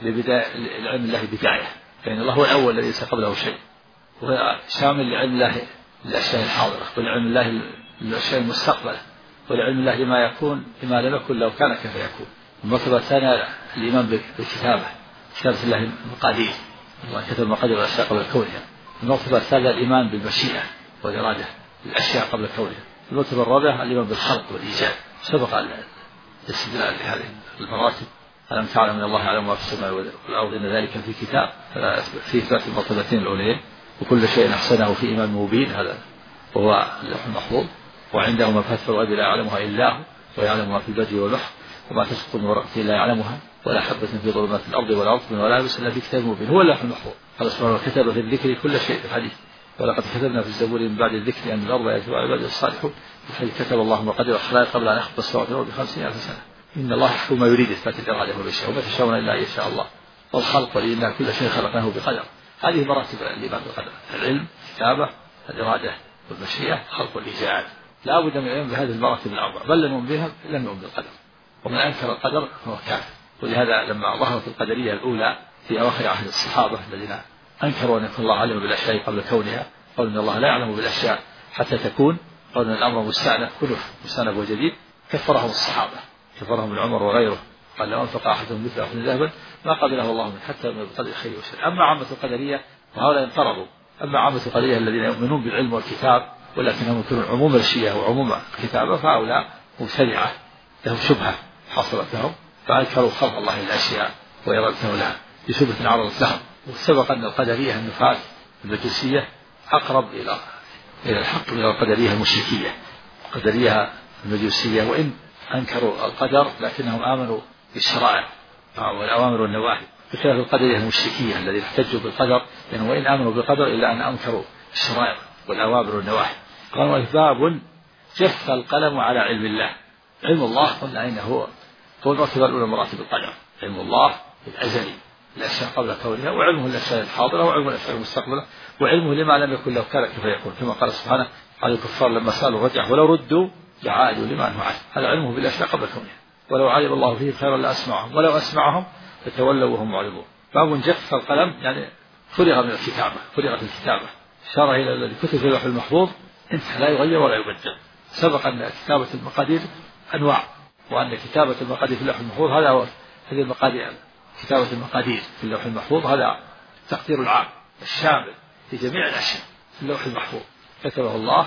لعلم الله بداية، فإن الله هو الأول الذي ليس قبله شيء، وهو شامل لعلم الله للأشياء الحاضرة، ولعلم الله للأشياء المستقبلة، ولعلم الله لما يكون لما لم يكن لو كان كيف يكون. المرتبة الثانية الإيمان بالكتابة، كتابة الله المقادير، الله كتب مقادير الأشياء قبل كونها. المرتبة الثالثة الإيمان بالمشيئة والإرادة الأشياء قبل كونها. المرتبة الرابعة الإيمان بالخلق والإيجاد. سبق الاستدلال لهذه المراتب: ألم تعلم من الله يعلم ما في السماء والأرض إن ذلك في كتاب، في إثبات المرتبتين الأولين. وكل شيء أحسنه في إيمان مبين، هذا وهو اللوح المحفوظ، وعنده مفاتيح الغيب لا يعلمها إلا هو، ويعلم ما في البر والبحر، وما تسقط من ورقة لا يعلمها، ولا حبة في ظلمات الأرض ولا رطب ولا يابس إلا في كتاب مبين. هو اللوح المحفوظ. قال سبحانه وكتب في الذكر كل شيء في الحديث: ولقد كتبنا في الزبور من بعد الذكر أن الأرض يرثها عباده الصالحون، بحيث كتب الله مقادير الخلائق قبل أن يخلق السماوات والأرض بخمسين ألف سنة. إن الله يحكم ما يريد، إثبات الإرادة والمشيئة، وما تشاءون إلا أن يشاء الله. والخلق ولله كل شيء خلقناه بقدر. هذه مراتب الإيمان بالقدر: العلم، الكتابة، الإرادة والمشيئة، الخلق والإيجاد. لا بد من العلم بهذه المراتب الأربع، بل لم يؤمن بها لم يؤمن بالقدر. ومن أنكر القدر فهو كافر. ولهذا لما ظهرت القدرية الأولى في أواخر عهد الصحابة الذين أنكروا أن يكون الله علم بالأشياء قبل كونها، قالوا إن الله لا يعلم بالأشياء حتى تكون، قالوا إن الأمر مستأنف كله مستأنف وجديد، كفرهم الصحابة، كفرهم العمر وغيره، قال لو أنفق أحدهم مثل أحد ذهبا ما قبله الله منه حتى من القدر خير وشر. أما عامة القدرية وهؤلاء انقرضوا. أما عامة القدرية الذين يؤمنون بالعلم والكتاب ولكنهم يكونون عموم الشيء وعموم الكتابة، فهؤلاء مبتدعة لهم شبهة حصلت لهم، فأنكروا خلق الله للأشياء وإرادته لها بشبهة عرضت لهم. وسبق أن القدرية النفاة المجوسية أقرب إلى إلى الحق من القدرية المشركية. القدرية المجوسية وإن أنكروا القدر لكنهم آمنوا بالشرائع والأوامر والنواهي، بخلاف القدرية المشركية الذين احتجوا بالقدر، لأنهم وإن آمنوا بالقدر إلا أن أنكروا الشرائع والأوامر والنواهي. قالوا: باب جف القلم على علم الله. علم الله قلنا إنه هو هو المرتبة الأولى مراتب القدر: علم الله الأزلي الأشياء قبل كونها، وعلمه الأشياء الحاضرة، وعلمه الأشياء المستقبلة، وعلمه لما لم يكن لو كان كيف يكون، كما قال سبحانه على الكفار لما سألوا رجع ولو ردوا لعادوا لما نهوا عنه. هذا علمه بالأشياء قبل كونها. ولو علم الله فيه خيرا لأسمعهم ولو أسمعهم فتولوا وهم معرضون. باب جف القلم يعني فرغ من الكتابة، فرغت الكتابة، إشارة إلى الذي كتب في اللوح المحفوظ انتهى لا يغير ولا يبدل. سبق أن كتابة المقادير أنواع، وأن كتابة المقادير في اللوح المحفوظ هذا هو هذه المقادير. كتابة المقادير في اللوح المحفوظ هذا تقدير العام الشامل في جميع الأشياء في اللوح المحفوظ، كتبه الله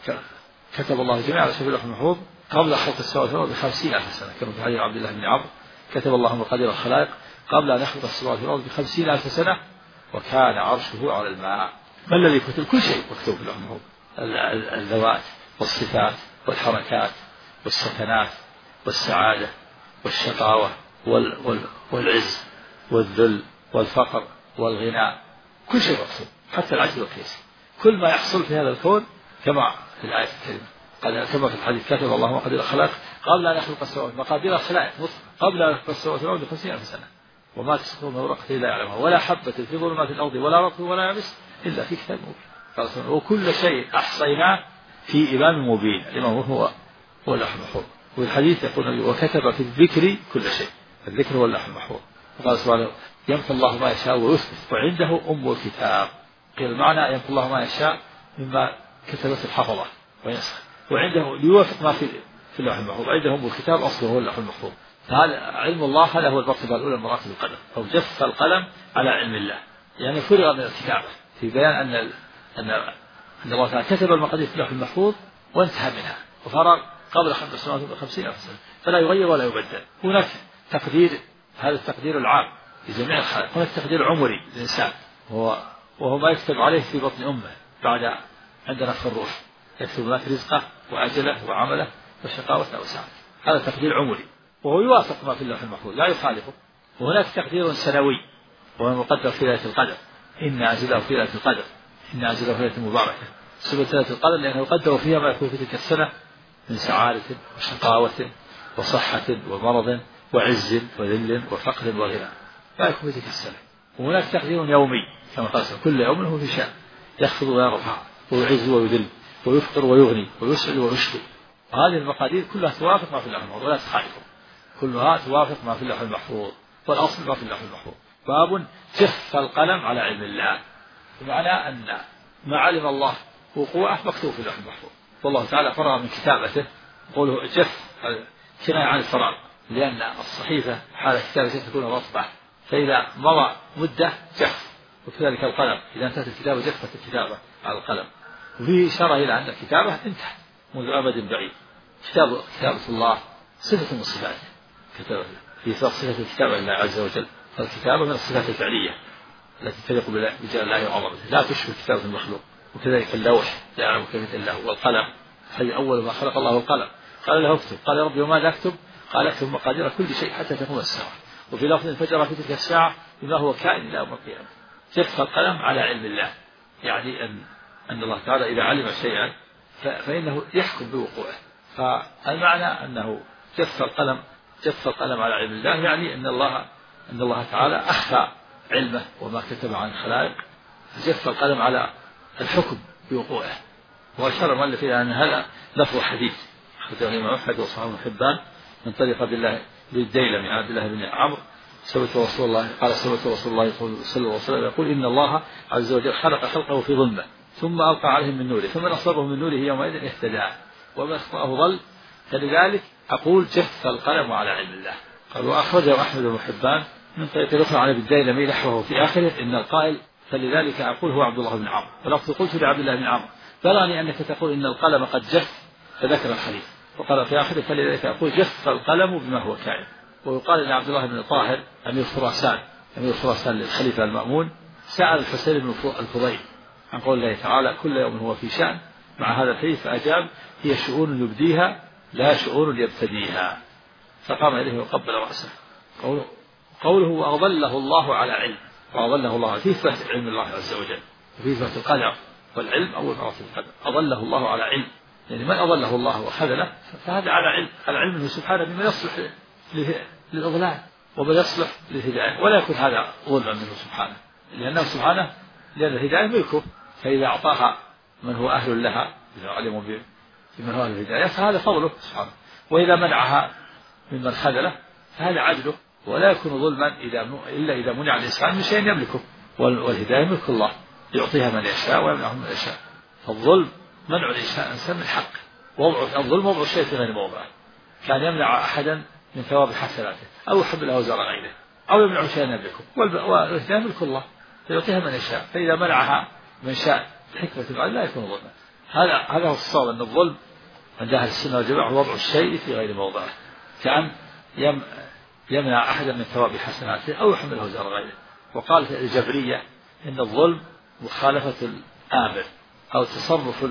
كتب الله جميع الأشياء في اللوح المحفوظ قبل خلق السماوات والأرض بخمسين ألف سنة، كما في حديث عبد الله بن عمرو: كتب الله مقادير الخلائق قبل أن يخلق السماوات والأرض بخمسين ألف سنة وكان عرشه على الماء. ما الذي كتب؟ كل شيء مكتوب في اللوح المحفوظ: الذوات والصفات والحركات والسكنات والسعادة والشقاوة وال وال والعز والذل والفقر والغناء، كل شيء مكتوب حتى العجز والقياس. كل ما يحصل في هذا الكون كما في الآية الكريمة قال كما في الحديث: كتب الله مقادير الخلائق قبل أن يخلق السماوات، مقادير الخلائق قبل أن يخلق السماوات والأرض بخمسين ألف سنة، وما تسقط من ورقة إلا يعلمها، ولا حبة في ظلمات الأرض ولا رطب ولا يابس إلا في كتاب مبين. وكل شيء أحصيناه في إمام مبين. الإمام هو هو اللوح المحفوظ. والحديث يقول: وكتب في الذكر كل شيء. الذكر هو اللوح المحفوظ. وقال سبحانه: يمحو الله ما يشاء ويثبت وعنده أم الكتاب. قيل المعنى: يمحو الله ما يشاء مما كتبت الحفظة وينسخ، وعنده ليوافق ما في في اللوح المحفوظ، عنده أم الكتاب أصله هو اللوح المحفوظ. هذا علم الله، هذا هو المرتبة الأولى من مراتب القدر. أو جف القلم على علم الله، يعني فرغ من الكتابة في بيان أن أن أن الله تعالى كتب المقادير في اللوح المحفوظ وانتهى منها وفرغ قبل خمس سنوات وخمسين ألف سنة، فلا يغير ولا يبدل. هناك تقدير، هذا التقدير العام لجميع الخلق. هناك تقدير عمري للإنسان وهو وهو ما يكتب عليه في بطن أمه بعد عند نفخ الروح، يكتب لك رزقه وأجله وعمله وشقاوته وسعادته. هذا تقدير عمري وهو يوافق ما في اللوح المحفوظ لا يخالفه. وهناك تقدير سنوي وهو مقدر في ليلة القدر، إن أنزله في ليلة القدر، إن أنزله في ليلة مباركة. سميت ليلة القدر لأنه يقدر فيها ما يكون في تلك السنة من سعادة وشقاوة وصحة ومرض وعز وذل وفقر وغنى، ما يكون في تلك السنة. وهناك تقدير يومي كما قال كل يوم هو في شأن، يخفض ويرفع ويعز ويذل ويفقر ويغني ويسعد ويشقي. هذه المقادير كلها توافق ما في اللوح المحفوظ ولا تخالفه، كلها توافق ما في اللوح المحفوظ، والأصل ما في اللوح المحفوظ. باب جف القلم على علم الله، بمعنى أن ما علم الله وقوعه مكتوب في اللوح المحفوظ، والله تعالى فرغ من كتابته. قوله جف كناية عن الفراغ، لأن الصحيفة حال كتابته تكون رطبة، فإذا مضى مدة جف. وكذلك القلم إذا انتهت الكتابة جفت الكتابة على القلم. وفيه إشارة إلى أن الكتابة انتهت منذ أبد بعيد. كتاب كتابة الله صفة من صفاته، في صفة الكتابة لله عز وجل، فالكتابة من الصفات الفعلية التي تليق بجلال الله وعظمته، لا تشبه كتابة المخلوق. وكذلك اللوح لا يعلم كيف إلا هو. والقلم هذه أول ما خلق الله القلم، قال له اكتب، قال يا ربي وماذا أكتب؟ قال اكتب مقادير كل شيء حتى تقوم الساعة. وفي لفظ فجر في تلك الساعة بما هو كائن إلى يوم القيامة. جف القلم على علم الله، يعني أن أن الله تعالى إذا علم شيئا فإنه يحكم بوقوعه. فالمعنى أنه جف القلم جف القلم على علم الله، يعني أن الله أن الله تعالى أخفى علمه وما كتب عن الخلائق، جف القلم على الحكم بوقوعه. وأشار المؤلف إلى أن هذا لفظ حديث أخرجه الإمام أحمد وصححه ابن حبان من طريق عبد الله بن الديلمي عن عبد الله بن عمرو سمعت رسول الله قال سمعت رسول الله صلى الله عليه وسلم يقول إن الله عز وجل خلق خلقه في ظلمة ثم ألقى عليهم من نوره، فمن أصابه من نوره يومئذ اهتدى ومن أخطأه ضل. فلذلك أقول جف القلم على علم الله. قال وأخرجه أحمد بن حبان من طريق أخرى عن ابن الديلمي نحوه في آخره إن القائل فلذلك أقول هو عبد الله بن عمرو. ولقد قلت لعبد الله بن عمرو بلغني أنك تقول إن القلم قد جف، فذكر الحديث. وقال في آخره فلذلك أقول جف القلم بما هو كائن. ويقال إن عبد الله بن طاهر أمير خراسان أمير خراسان للخليفة المأمون سأل الحسين بن الفضيل عن قول الله تعالى كل يوم هو في شأن مع هذا الحديث، فأجاب هي شؤون يبديها لا شؤون يبتديها. فقام إليه وقبل رأسه. قوله, قوله وأضله الله على علم، وأضله الله في إثبات علم الله عز وجل وفي إثبات القدر، والعلم أول مراتب القدر. أضله الله على علم، يعني من أضله الله وخذله فهذا على علم، على علم منه سبحانه بما يصلح للإضلال وما يصلح للهداية، ولا يكون هذا ظلما منه سبحانه، لأنه سبحانه لأن الهداية ملكه، فإذا أعطاها من هو أهل لها إذا علموا بمن هو أهل الهداية فهذا فضله سبحانه، وإذا منعها ممن خذله فهذا عدله، ولا يكون ظلما إذا إلا إذا منع الإنسان من شيء يملكه، والهداية ملك الله يعطيها من يشاء ويمنعها من يشاء. فالظلم منع الإنسان من حق، وضع الظلم وضع الشيء في غير موضعه، كان يمنع أحدا من ثواب حسناته أو يحب له وزر غيره أو يمنع شيئا يملكه، والهداية ملك الله فيعطيها من يشاء، فإذا منعها من شاء حكمة لا يكون ظلما. هذا هذا هو الصواب، أن الظلم عند أهل السنة والجماعة وضع الشيء في غير موضعه، كأن يم يمنع أحدا من ثواب حسناته أو يحمله وزر غيره. وقالت الجبرية إن الظلم مخالفة الآمر أو تصرف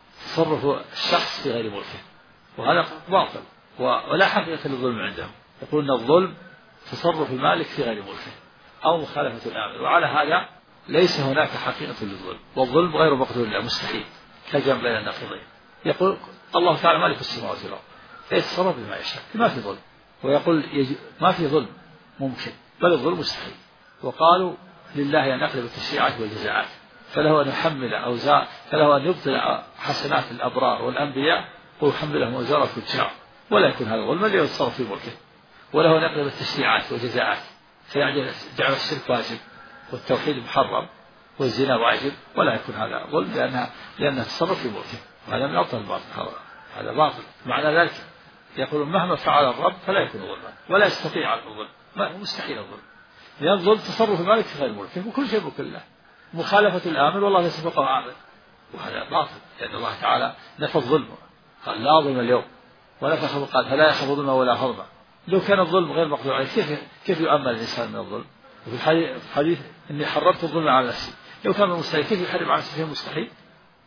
تصرف الشخص في غير ملكه، وهذا باطل ولا حقيقة للظلم عندهم. يقول أن الظلم تصرف المالك في غير ملكه أو مخالفة الآمر، وعلى هذا ليس هناك حقيقة للظلم، والظلم غير مقدور له مستحيل كجمع بين النقيضين. يقول الله تعالى مالك السماوات والأرض فيتصرف بما يشاء ما في ظلم، ويقول ما في ظلم ممكن بل الظلم مستحيل. وقالوا لله أن يقلب التشريعات والجزاءات، فله أن يحمل أوزار فله أن يبطل حسنات الأبرار والأنبياء ويحملهم أوزار الفجار، ولا يكون هذا ظلما ليتصرف في ملكه. وله أن يقلب التشريعات والجزاءات فيجعل الشرك واجب والتوحيد محرم والزنا واجب، ولا يكون هذا ظلم لأنها لأنها تصرف في ملكه، وهذا من أبطل الباطل، هذا باطل. معنى ذلك يقولون مهما فعل الرب فلا يكون ظلما، ولا يستطيع الظلم، مستحيل الظلم، لأن الظلم تصرف المالك في غير ملكه وكل شيء ملك الله. مخالفة الآمر والله ليس فوقه آمر، وهذا باطل، لأن الله تعالى نفى الظلم قال لا ظلم اليوم، ولا تخاف قال فلا يخاف ظلما ولا هضما. لو كان الظلم غير مقدور عليه كيف كيف يؤمن الإنسان من الظلم؟ وفي الحديث إني حرمت الظلم على نفسي، لو كان مستحيل كيف يحرم على نفسه مستحيل؟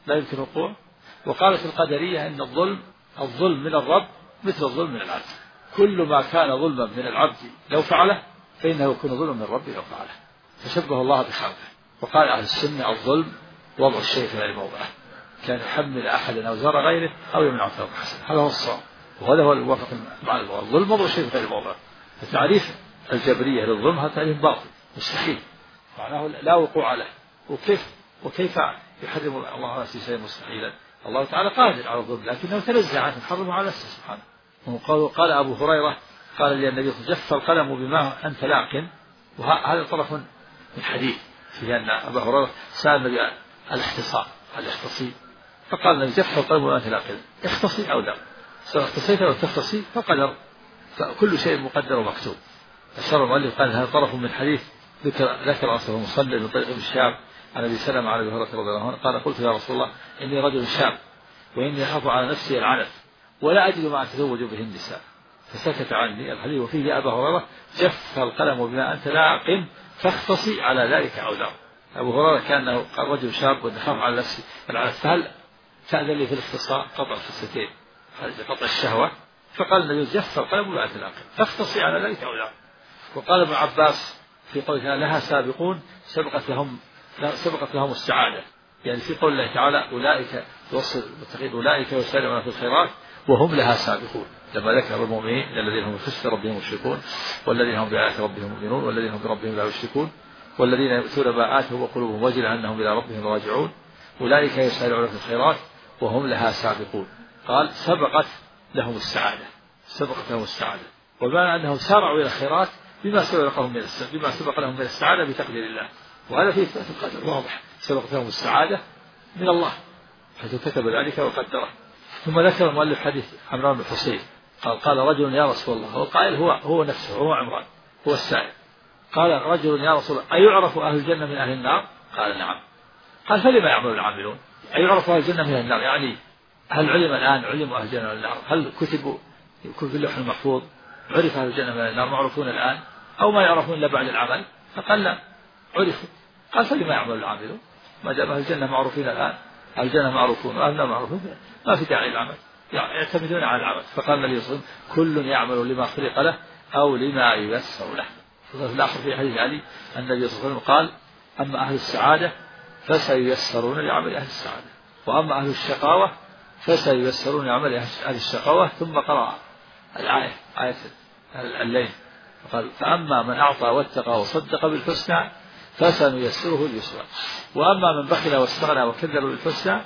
لا يمكن وقوع. وقالت القدرية إن الظلم الظلم من الرب مثل الظلم من العبد، كل ما كان ظلما من العبد لو فعله فإنه يكون ظلما من الرب لو فعله، فشبه الله بخلقه. وقال أهل السنة الظلم وضع الشيء في غير موضعه، كان يحمل أحدا أوزار غيره أو يمنع ثواب حسن، هذا هو الصواب، وهذا هو الوافق مع الظلم وضع الشيء في غير موضعه. فتعريف الجبرية للظلم هذا تعريف باطل مستحيل، معناه لا وقوع له. وكيف وكيف يحرم الله على شيء مستحيلا؟ الله تعالى قادر على الظلم لكنه تنزه عنه حرمه على نفسه سبحانه. وقال أبو هريرة قال لي النبي جف القلم بما أنت لاقٍ، وهذا طرف من حديث في أن أبا هريرة سأل النبي الاختصاء هل يختصي؟ فقال النبي جف القلم بما أنت لاقٍ، اختصي أو لا، سواء اختصيت أو تختصي فقدر، فكل شيء مقدر ومكتوب. أشار المؤلف قال هذا طرف من حديث ذكر ذكر أصله مصلي من طريق ابن شهاب عن أبي سلمة عن أبي هريرة رضي الله عنه قال قلت يا رسول الله إني رجل شاب وإني أخاف على نفسي العنف ولا أجد ما أتزوج به النساء، فسكت عني الحديث. وفيه أبا هريرة جف القلم بما أنت لاق فاختصي على ذلك أو لا. أبو هريرة كان رجل شاب ويخاف على نفسه العنف، فهل تأذن لي في الاختصاء قطع الفستين قطع الشهوة؟ فقال النبي جف القلم بما أنت لاق فاختصي على ذلك أو لا. وقال ابن عباس في قولها لها سابقون سبقت لهم سبقت لهم السعادة، يعني في قول الله تعالى أولئك يوصل المتقين أولئك يسارعون في الخيرات وهم لها سابقون، لما ذكر المؤمنين الذين هم في ربهم مشركون والذين هم بآيات ربهم مؤمنون والذين هم بربهم لا يشركون والذين يؤتون ما آتوا وقلوبهم وجلة أنهم إلى ربهم راجعون أولئك يسارعون في الخيرات وهم لها سابقون. قال سبقت لهم السعادة، سبقت لهم السعادة، وبمعنى أنهم سارعوا إلى الخيرات بما سبق لهم من بما سبق لهم من السعادة بتقدير الله، وهذا في القدر واضح، سبقت لهم السعادة من الله حيث كتب ذلك وقدره. ثم ذكر المؤلف حديث عمران بن حصين قال قال رجل يا رسول الله، والقائل هو هو نفسه هو عمران هو السائل، قال رجل يا رسول الله أيعرف أهل الجنة من أهل النار؟ قال نعم. قال فلما يعمل العاملون؟ أيعرف أهل الجنة من أهل النار، يعني هل علم الآن علم أهل الجنة من النار؟ هل كتبوا يكون في اللوح المحفوظ عرف أهل الجنة من النار معروفون الآن أو ما يعرفون إلا بعد العمل؟ فقال لا عرفوا. قال فلما يعمل العاملون؟ ما دام أهل الجنة معروفين الآن، أهل الجنة معروفون وأهل النار معروفون، ما في داعي العمل، يعتمدون على العمل. فقال النبي صلى الله عليه وسلم كل يعمل لما خلق له أو لما ييسر له. في الآخر في حديث علي النبي صلى الله عليه وسلم قال أما أهل السعادة فسييسرون لعمل أهل السعادة، وأما أهل الشقاوة فسييسرون لعمل أهل الشقاوة. ثم قرأ الآية آية الليل قال فأما من أعطى واتقى وصدق بالحسنى فسنيسره لليسرى، وأما من بخل واستغنى وكذب بالحسنى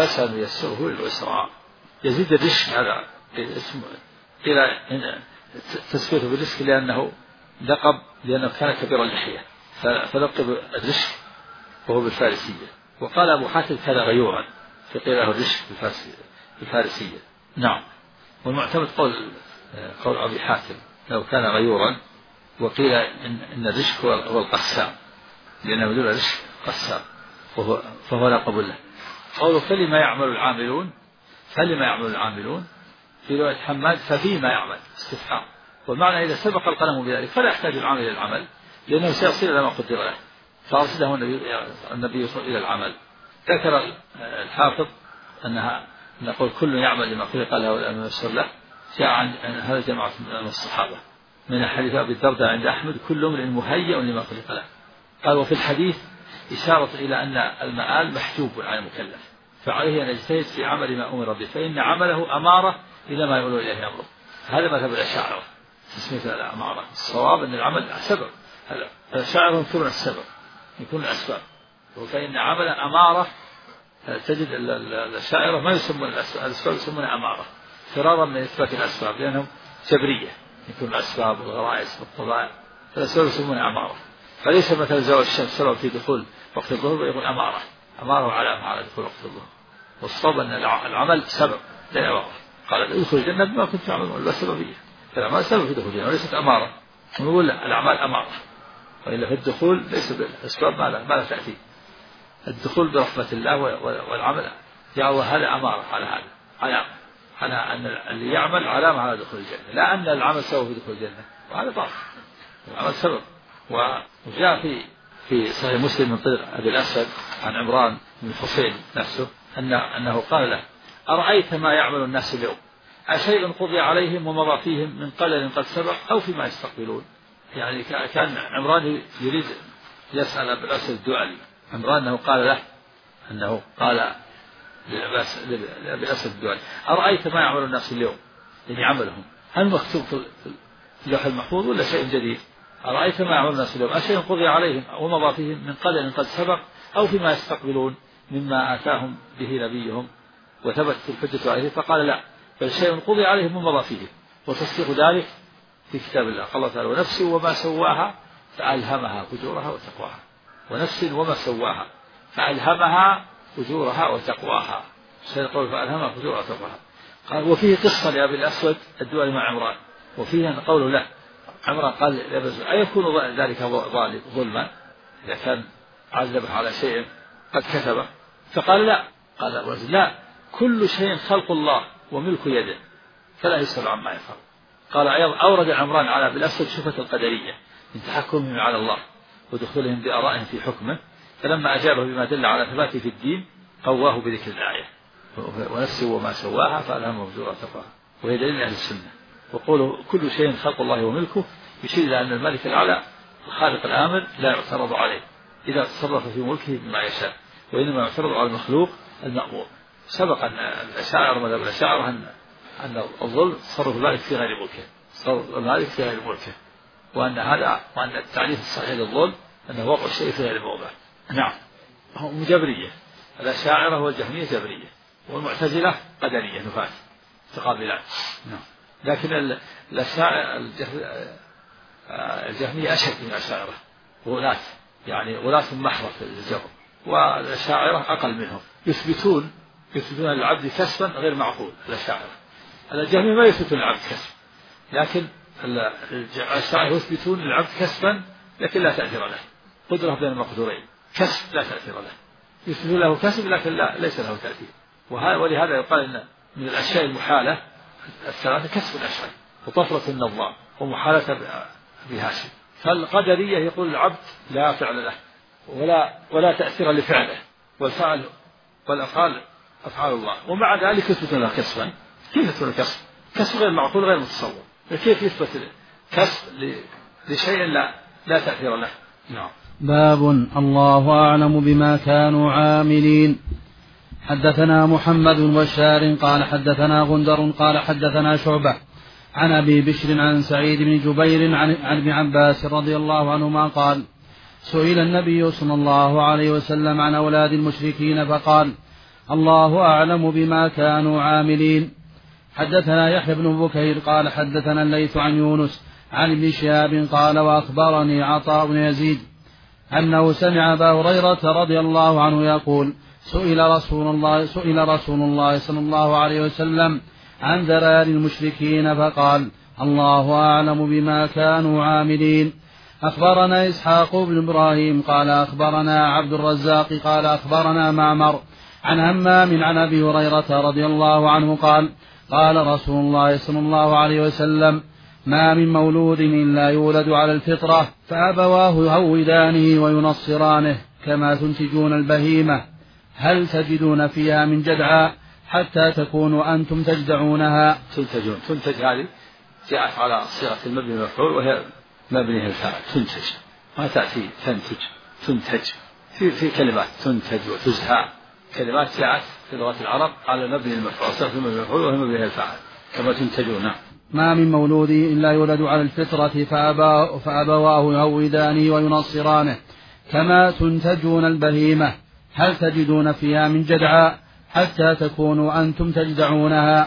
فسنيسره للعسرى. يزيد الرشك هذا اسمه إلى تسميته بالرشك لأنه لقب لأنه كان كبير اللحية فلقب الرشك وهو بالفارسية. وقال أبو حاتم كان غيورا فقيل له الرشك بالفارسية. نعم. والمعتمد قول قول أبي حاتم لو كان غيورا، وقيل إن, إن الرشك هو القسام لأنه بدون الرشك قسام وهو فهو لقب له. قوله فلما يعمل العاملون، فلما يعمل العاملون في رواية حماد ففيما يعمل استفهام، والمعنى إذا سبق القلم بذلك فلا يحتاج العامل إلى العمل لأنه سيصير إلى ما قدر له، فأرسله النبي النبي إلى العمل. ذكر الحافظ أنها نقول كل يعمل لما خلق له ولم ييسر له، جاء عن هذا جماعة من الصحابة من حديث أبي الدرداء عند أحمد كل امرئ مهيئ لما خلق له. قال وفي الحديث إشارة إلى أن المآل محجوب عن المكلف، فعليه أن يجتهد في عمل ما أمر به فإن عمله أمارة إلى ما يقول إليه أمره. هذا مذهب الأشاعرة تسمية الأمارة. الصواب أن العمل سبب، الأشاعرة ينكرون السبب يكون الأسباب، فإن عمل أمارة تجد الأشاعرة ما يسمون الأسباب يسمون أمارة فرارا من إثبات الأسباب لأنهم جبرية يكون الأسباب والغرائز والطبائع، فالأسباب يسمون أمارة. فليس مثل زوال الشمس سبب في دخول وقت الظهر ويقول أمارة أمارة علامة على دخول وقت الظهر. والصواب أن العمل سبب لا أمارة. قال ادخل الجنة بما كنت تعملون، لا سببية، فالأعمال سبب في دخول الجنة وليست أمارة. ونقول لا الأعمال أمارة، وإلا في الدخول ليس بالأسباب ما لا, ما لا تأتي. الدخول برحمة الله والعمل جاء هذا أمارة على هذا علامة على أن اللي يعمل علامة على دخول الجنة، لا أن العمل سبب في دخول الجنة، وهذا باطل. العمل سبب. وجاء في في صحيح مسلم من طريق أبي الأسود عن عمران بن حصين نفسه أن أنه قال له أرأيت ما يعمل الناس اليوم أشيء قضي عليهم ومضى فيهم من قلل قد سبق أو فيما يستقبلون. يعني كان عمران يريد يسأل أبا الأسود الدؤلي. عمران أنه قال له أنه قال لأبي الأسود الدؤلي أرأيت ما يعمل الناس اليوم يعني عملهم هل مكتوب في اللوح المحفوظ ولا شيء جديد؟ أرأيت ما يعمل الناس اليوم أشيء قضي عليهم ومضى فيهم من قلل قد سبق أو فيما يستقبلون مما آتاهم به نبيهم وثبتت الحجة عليه. فقال لا بل شيء قضي عليهم ومضى فيهم وتصديق ذلك في كتاب الله. قال الله تعالى ونفس وما سواها فألهمها فجورها وتقواها ونفس وما سواها فألهمها فجورها وتقواها. شيء قول فألهمها فجورها وتقواها. قال وفيه قصة لأبي الأسود الدؤلي مع عمران وفيه قوله له عمران قال لأبي أيكون ذلك ظلما إذا كان عذبه على شيء قد كتبه؟ فقال لا. قال لا كل شيء خلق الله وملك يده فلا يسأل عما يفعل. قال أيضا أورد عمران على أبي الأسود شبهة القدرية من تحكمهم على الله ودخولهم بآرائهم في حكمه فلما أجابه بما دل على ثباته في الدين قواه بذكر الآية ونفسه وما سواها فألهمه فجورها وتقواها وهي دليل أهل السنة. وقوله كل شيء خلق الله وملكه يشير إلى أن الملك الأعلى الخالق الآمر لا يعترض عليه إذا تصرف في ملكه بما يشاء وإنما يعترض على المخلوق المأمور. سبق أن الأشاعرة مذهب الأشاعرة أن أن الظلم تصرف المالك في غير ملكه تصرف المالك في غير ملكه وأن هذا وأن التعريف الصحيح للظلم أنه وضع الشيء في غير موضعه. نعم هم جبرية الأشاعرة والجهمية جبرية والمعتزلة قدرية نفاة تقابلان. نعم لكن الجهمية أشد من الأشاعرة غلاة يعني غلاة محضة في الجبر والأشاعرة أقل منهم يثبتون يثبتون للعبد كسبا غير معقول. الأشاعرة الجهمية ما يثبتون للعبد كسب لكن الأشاعرة يثبتون للعبد كسبا لكن لا تأثير له قدرة بين المقدورين كسب لا تأثير له يثبتون له كسب لكن لا ليس له تأثير. ولهذا يقال إن من الأشياء المحالة الثلاثة كسب الأشعري وطفرة النظام ومحالة بهاشم. فالقدرية يقول العبد لا فعل له ولا ولا تأثير لفعله والفعل والأفعال أفعال الله ومع ذلك يثبت له كسبا. كيف يثبت له كسب؟ كسب غير معقول غير متصور. كيف يثبت كسب لشيء لا لا تأثير له؟ نعم. باب الله أعلم بما كانوا عاملين. حدثنا محمد بن بشار قال حدثنا غندر قال حدثنا شعبة عن أبي بشر عن سعيد بن جبير عن ابن عباس رضي الله عنهما قال سئل النبي صلى الله عليه وسلم عن أولاد المشركين فقال الله أعلم بما كانوا عاملين. حدثنا يحيى بن بكير قال حدثنا الليث عن يونس عن ابن شهاب قال وأخبرني عطاء بن يزيد أنه سمع أبا هريرة رضي الله عنه يقول سئل رسول الله سئل رسول الله صلى الله عليه وسلم عن ذرار المشركين فقال الله أعلم بما كانوا عاملين. أخبرنا إسحاق بن إبراهيم قال أخبرنا عبد الرزاق قال أخبرنا معمر عن همام عن أبي هريرة رضي الله عنه قال قال رسول الله صلى الله عليه وسلم ما من مولود إلا يولد على الفطرة فأبواه يهودانه وينصرانه كما تنتجون البهيمة هل تجدون فيها من جدعاء حتى تكونوا أنتم تجدعونها. تنتجون تنتج هذه جاءت على صيغة المبني المفعول وهي مبنيه الفاعل تنتج ما تأتي تنتج تنتج في في كلمات تنتج وتزهى كلمات جاءت في لغة العرب على مبني المفعول صيغة المبني المفعول وهي مبنيه الفاعل كما تنتجون. ما من مولود إلا يولد على الفطرة فأبا فأبواه يهودانه وينصرانه كما تنتجون البهيمة هل تجدون فيها من جدعاء حتى تكونوا أنتم تجدعونها.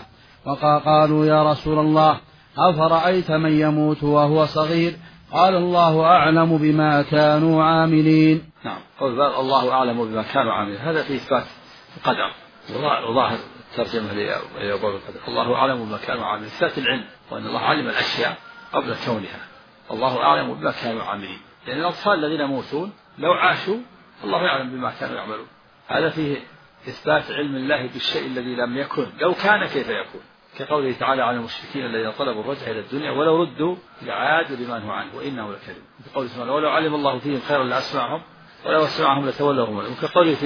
وقالوا يا رسول الله أفرأيت من يموت وهو صغير قال الله أعلم بما كانوا عاملين. نعم قول الله أعلم بما كانوا عاملين هذا في إثبات القدر وظاهر الترجمة لأبواب القدر الله أعلم بما كانوا عاملين إثبات العلم وأن الله علم الأشياء قبل كونها الله أعلم بما كانوا عاملين. لأن الأطفال الذين يموتون لو عاشوا الله يعلم بما كانوا يعملون. هذا فيه إثبات علم الله بالشيء الذي لم يكن لو كان كيف يكون كقوله تعالى عن المشركين الذين طلبوا الرجعة إلى الدنيا ولو ردوا لعادوا لما نهوا عنه وإنه لكذب. كقوله سبحانه ولو علم الله فيهم خيرا لأسمعهم ولو أسمعهم لتولوا هم. وكقوله في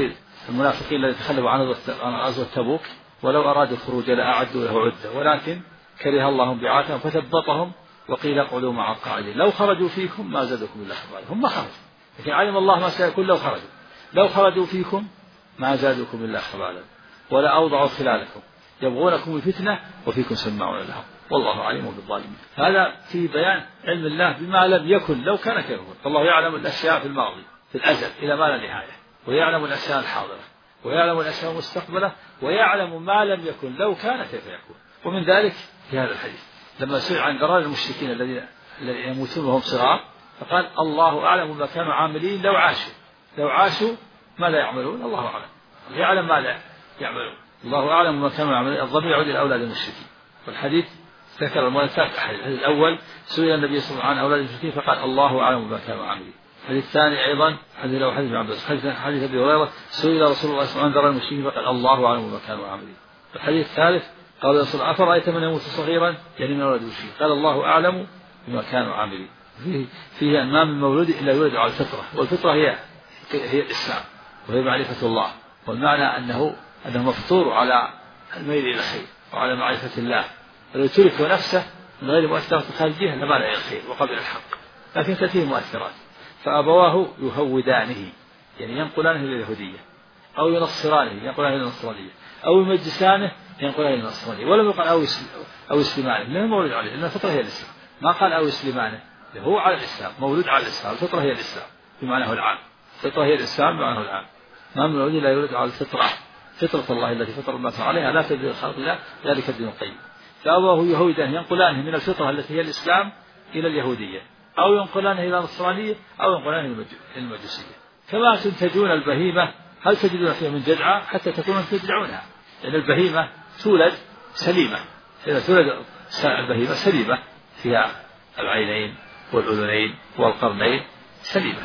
المنافقين الذين تخلفوا عن غزوة تبوك ولو أرادوا الخروج لأعدوا له عدة ولكن كره الله بعاثهم فثبطهم وقيل اقعدوا مع القاعدين لو خرجوا فيكم ما زادكم إلا خبالا. هم ما خرجوا لكن علم الله ما سيكون لو خرجوا لو خرجوا فيكم ما زادكم إلا خبالا ولا أوضعوا خلالكم يبغونكم الفتنة وفيكم سماعون لهم والله عليم بالظالمين. هذا في بيان علم الله بما لم يكن لو كان كيف يكون. فالله يعلم الأشياء في الماضي في الأزل إلى ما لا نهاية ويعلم الأشياء الحاضرة ويعلم الأشياء المستقبلة ويعلم ما لم يكن لو كان كيف يكون. ومن ذلك في هذا الحديث لما سئل عن قرار المشركين الذين يموتون وهم صغار فقال الله أعلم ما كانوا عاملين لو عاشوا لو عاشوا ما لا يعملون الله أعلم يعلم ما لا يعملون الله أعلم ما كانوا يعملون. الضمير يعود إلى أولاد المشركين. والحديث ذكر المؤلفات الحديث الأول سئل النبي صلى الله عليه وسلم عن أولاد المشركين فقال الله أعلم ما كانوا عاملين. الحديث الثاني أيضا حديث له حديث عن حديث أبي هريرة سئل رسول الله صلى الله عليه وسلم عن ضرر المشركين فقال الله أعلم ما كانوا عاملين. الحديث الثالث قال رسول الله أفرأيت من يموت صغيرا يعني من أولاد المشركين قال الله أعلم بما كانوا عاملين. فيه, فيه أن ما من مولود إلا يولد على الفطرة والفطرة هي هي الإسلام وهي معرفة الله والمعنى أنه أنه مفطور على الميل إلى الخير وعلى معرفة الله ولو ترك نفسه من غير مؤثرات خارجية لما لا الخير وقبل الحق لكن تأتيه مؤثرات فأبواه يهودانه يعني ينقلانه إلى اليهودية أو ينصرانه ينقلانه إلى النصرانية أو يمجسانه ينقلانه إلى النصرانية ولم يقل أو أو يسلمانه لأنه مولود عليه لأن الفطرة هي الإسلام ما قال أو يسلمانه هو على الإسلام مولود على الإسلام الفطرة هي الإسلام بمعناه العام الفطرة هي الإسلام بمعناه العام ما من مولود لا يولد على الفطرة فطرة الله التي فطر الناس عليها لا تبديل خلق الله ذلك الدين القيم. فأبواه يهودانه ينقلانه من الفطرة التي هي الإسلام إلى اليهودية أو ينقلانه إلى النصرانية أو ينقلانه إلى المجوسية. كما تنتجون البهيمة هل تجدون فيها من جدعة حتى تكونوا تدعونها لأن البهيمة تولد سليمة إذا تولد البهيمة سليمة فيها العينين والأذنين والقرنين سليمة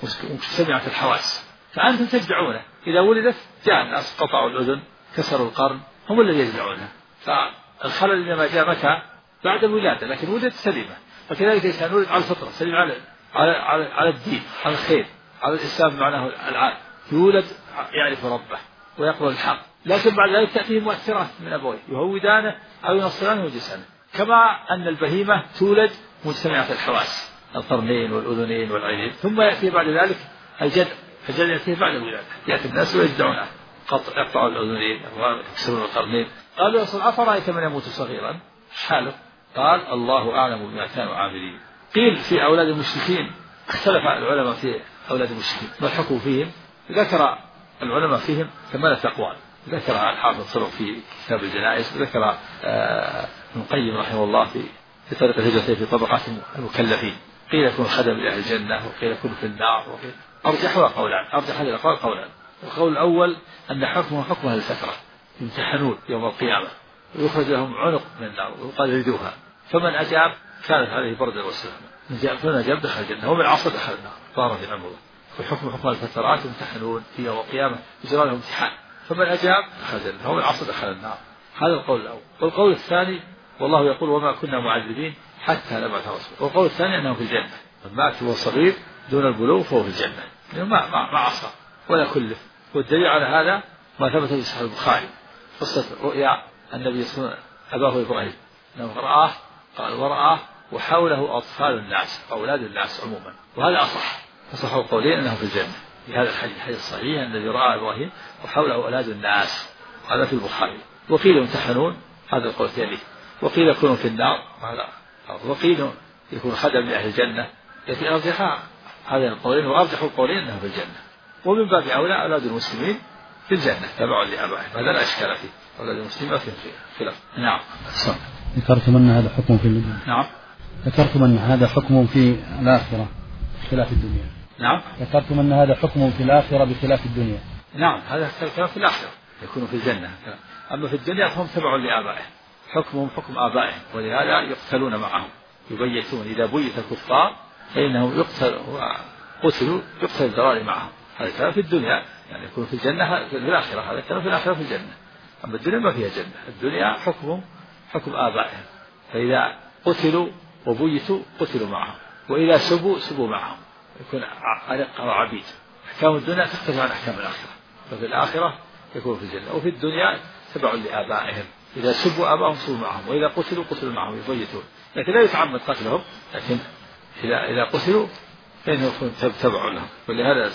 مجتمعة الحواس فأنتم تجدعونه إذا ولدت جاء الناس قطعوا الأذن كسروا القرن هم الذين يجدعونه. فالخلل إنما جاء متى بعد الولادة لكن ولدت سليمة. فكذلك الإنسان ولد على الفطرة سليم على على على, على الدين على الخير على الإسلام معناه العام يولد يعرف ربه ويقبل الحق لكن بعد ذلك تأتيه مؤثرات من أبويه يهودانه أو ينصرانه ويجسانه. كما أن البهيمة تولد مجتمعة الحواس القرنين والأذنين والعينين ثم يأتي بعد ذلك الجد الجد يأتيه بعد الولادة يأتي الناس ويجدعونه يقطعوا الأذنين ويكسرون القرنين. قالوا يا رسول الله أفرأيت من يموت صغيرا حاله قال الله أعلم بما كانوا عاملين. قيل في أولاد المشركين اختلف العلماء في أولاد المشركين ما الحكم فيهم. ذكر العلماء فيهم ثمانية أقوال ذكر الحافظ صدق في كتاب الجنائز وذكر ابن القيم رحمه الله في في طريق الهجرة في طبقات المكلفين. قيل يكون خدم لأهل الجنة وقيل يكون في النار وقيل أرجحها قولان أرجح هذه الأقوال قولان. القول الأول أن حكمه حكم أهل الفترة يمتحنون يوم القيامة ويخرج لهم عنق من النار ويقال ردوها فمن أجاب كانت عليه بردا وسلاما فمن أجاب دخل الجنة ومن عصى دخل النار ظاهر في عمره. وحكم حكم الفترات يمتحنون في يوم القيامة يجرى لهم امتحان فمن أجاب دخل الجنة ومن عصى دخل النار. هذا القول الأول. والقول الثاني والله يقول وما كنا معذبين حتى نبعث رسولا. والقول الثاني أنه في الجنة من مات وهو صغير دون البلوغ فهو في الجنة يعني ما ما ما عصى ولا كلف. والدليل على هذا ما ثبت في صحيح البخاري قصة رؤيا النبي صلى الله عليه وسلم أباه إبراهيم أنه رآه قال ورآه وحوله أطفال الناس أولاد الناس عموما وهذا أصح فصحوا القولين أنه في الجنة. في هذا الحديث الحديث الصحيح الذي رأى إبراهيم وحوله أولاد الناس هذا في البخاري. وقيل يمتحنون هذا القول الثاني وقيل يكونوا في النار هذا وقيل يكون خدم لأهل الجنة. لكن أرجح هذا القولين وأرجح القولين أنه في الجنة. ومن باب أولى أولاد المسلمين في الجنة تبع لآبائهم هذا لا إشكال فيه أولاد المسلمين ما فيه خلاف. نعم. ذكرتم أن هذا حكم في الدنيا. نعم. ذكرتم أن هذا حكم في الآخرة بخلاف الدنيا. نعم. ذكرتم أن هذا حكم في الآخرة بخلاف الدنيا. نعم هذا كلام في الآخرة يكونوا في الجنة. أما في الدنيا فهم تبع لآبائهم حكمهم حكم آبائهم ولهذا يقتلون معهم يبيتون إذا بيت الكفار فإنهم يقتل وقتلوا يقتل الضراري معهم. هذا كلام في الدنيا يعني يكون في الجنة في الآخرة هذا كلام في الآخرة في الجنة. أما الدنيا ما فيها جنة الدنيا حكمهم حكم آبائهم فإذا قتلوا وبيتوا قتلوا معهم وإذا سبوا سبوا معهم يكون عبيد. أحكام الدنيا تختلف عن أحكام الآخرة ففي الآخرة يكون في الجنة. وفي الدنيا تبع لآبائهم، إذا سبوا آبائهم سبوا معهم، وإذا قتلوا قتلوا معهم يضيتون، لكن لا يتعمد قتلهم، لكن إذا إذا قتلوا فإنه يكون تبع لهم. ولهذا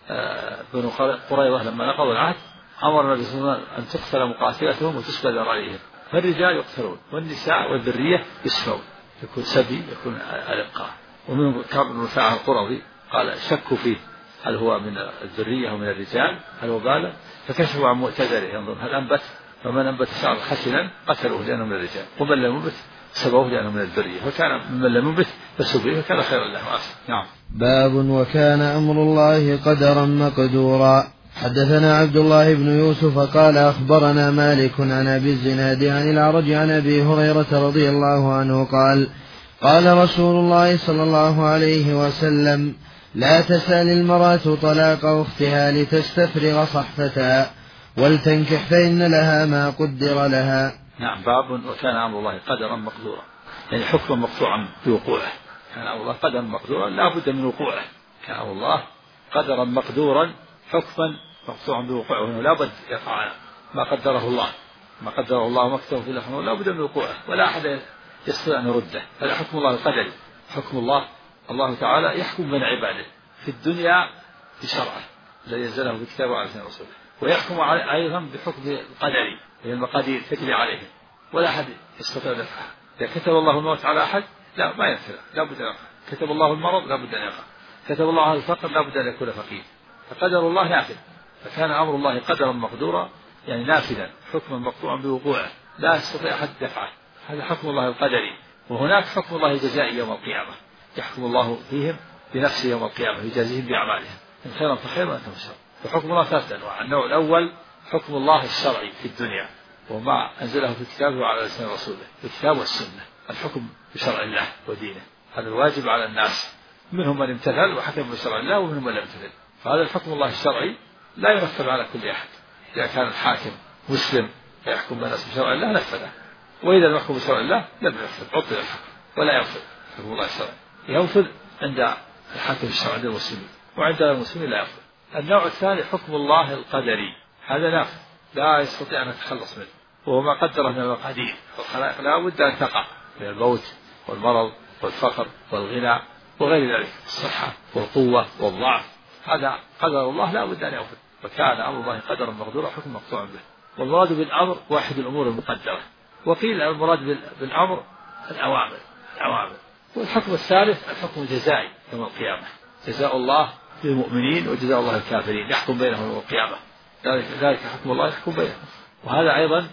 بنو قريظة لما نقضوا العهد أمر النبي صلى الله عليه وسلم أن تقتل مقاتلتهم وتسبى ذراريهم، فالرجال يقتلون والنساء والذرية يسبون، يكون سبي، يكون الإبقاء. ومن كعب بن رفاعة القرظي قال شكوا فيه هل هو من الذرية أو من الرجال، هل هو بالغ، فكشفوا عن مؤتذره ينظر هل أنبت، فمن أنبت شعر خشنا قتلوه لأنه من الرجال، ومن لم ينبت سبوه لأنه من الذرية، فكان ممن لم ينبت فسبيه فكان خيرا له. نعم. باب وكان أمر الله قدرا مقدورا. حدثنا عبد الله بن يوسف قال أخبرنا مالك عن أبي الزناد عن الأعرج عن أبي هريرة رضي الله عنه قال قال رسول الله صلى الله عليه وسلم لا تسأل المرأة طلاق أختها لتستفرغ صحفتها ولتنكح فإن لها ما قدر لها. نعم. باب وكان أمر الله قدرا مقدورا، يعني حكما مقطوعا بوقوعه. كان أمر الله قدرا مقدورا لا بد من وقوعه. كان أمر الله قدرا مقدورا حكما مقطوعا بوقوعه، لا بد يقع ما قدره الله، ما قدره الله مكتوب في اللوح لا بد من وقوعه، ولا أحد يستطيع أن يرده. هذا حكم الله القدري. حكم الله الله تعالى يحكم بين عباده في الدنيا بشرعه الذي أنزله بكتابه على لسان رسوله، ويحكم أيضا بحكم القدري هي المقادير تجري عليه ولا أحد يستطيع دفعها. إذا كتب الله الموت على أحد لا ما ينفع، لا بد أن يقع. كتب الله المرض لا بد أن يقع. كتب الله على الفقر لا بد أن يكون فقير. فقدر الله نافذ. فكان أمر الله قدرا مقدورا يعني نافذا حكما مقطوعا بوقوعه لا يستطيع أحد دفعه. هذا حكم الله القدري. وهناك حكم الله الجزائي يوم القيامة، يحكم الله فيهم بنفسه يوم القيامة يجازيهم بأعمالهم إن خيرا فخير وإن شر. فحكم الله ثلاثة أنواع. النوع الأول حكم الله الشرعي في الدنيا وما أنزله في كتابه على لسان رسوله الكتاب والسنة، الحكم بشرع الله ودينه، هذا الواجب على الناس، منهم من امتثل وحكم بشرع الله ومنهم من لم يمتثل. فهذا الحكم الله الشرعي لا ينفذ على كل أحد. إذا كان الحاكم مسلم يحكم الناس بشرع الله نفذه، وإذا لم يحكم بشرع الله لم ينفذ عطل الحكم ولا ينفذ حكم الله الشرعي. ينفذ عند الحاكم الشرعي عند المسلمين، وعند المسلمين لا ينفذ. النوع الثاني حكم الله القدري، هذا نافذ لا يستطيع أن يتخلص منه، وهو ما قدره من المقادير. الخلائق لا بد أن تقع من الموت والمرض والفقر والغنى وغير ذلك، الصحة والقوة والضعف، هذا قدر الله لا بد أن ينفذ. فكان أمر الله قدرا مقدورا حكم مقطوعا به. والمراد بالأمر واحد الأمور المقدرة، وقيل المراد بالأمر الأوامر الأوامر والحكم الثالث الحكم الجزائي يوم القيامة، جزاء الله للمؤمنين وجزاء الله الكافرين يحكم بينهم يوم القيامة، ذلك ذلك حكم الله يحكم بينهم. وهذا أيضا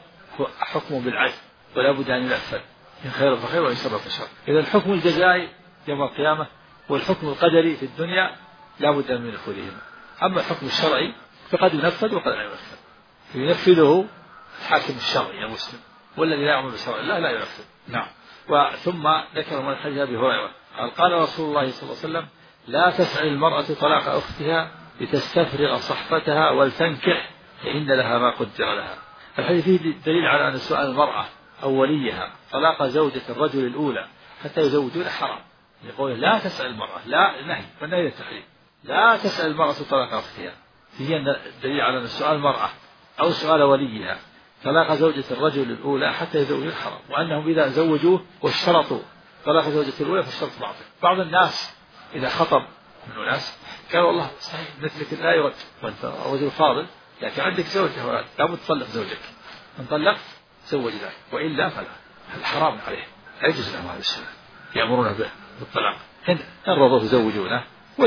حكم بالعدل ولا بد أن ينفذ إن خير فخير وإن شر فشر. إذا الحكم الجزائي يوم القيامة والحكم القدري في الدنيا لا بد من نفوذهما. أما الحكم الشرعي فقد ينفذ وقد لا ينفذ، ينفذه الحاكم الشرعي المسلم، والذي لا يعمل بشرع الله لا ينفذ. نعم. وثم ذكر من حديث أبي هريرة قال قال رسول الله صلى الله عليه وسلم لا تسأل المرأة طلاق أختها لتستفرغ صحفتها ولتنكح فإن لها ما قدر لها. الحديث فيه دليل على أن سؤال المرأة أو وليها طلاق زوجة الرجل الأولى حتى يزوجون حرام، يقول لا تسأل المرأة، لا نهي والنهي للتحريم، لا تسأل المرأة طلاق أختها. فيه دليل على أن سؤال المرأة أو سؤال وليها طلاق زوجة الرجل الأولى حتى يزوجون حرام، وأنهم إذا زوجوه واشترطوا طلاق زوجة الأولى فالشرط باطل. بعض الناس إذا خطب من ناس قال والله صحيح مثلك لا يرد وأنت رجل فاضل لكن عندك زوجة ولد لا بد تطلق زوجك، إن طلقت زوج ذلك وإلا فلا، هذا حرام عليه لا يجوز لهم هذا الشيء، يأمرون به بالطلاق إن رضوه زوجونه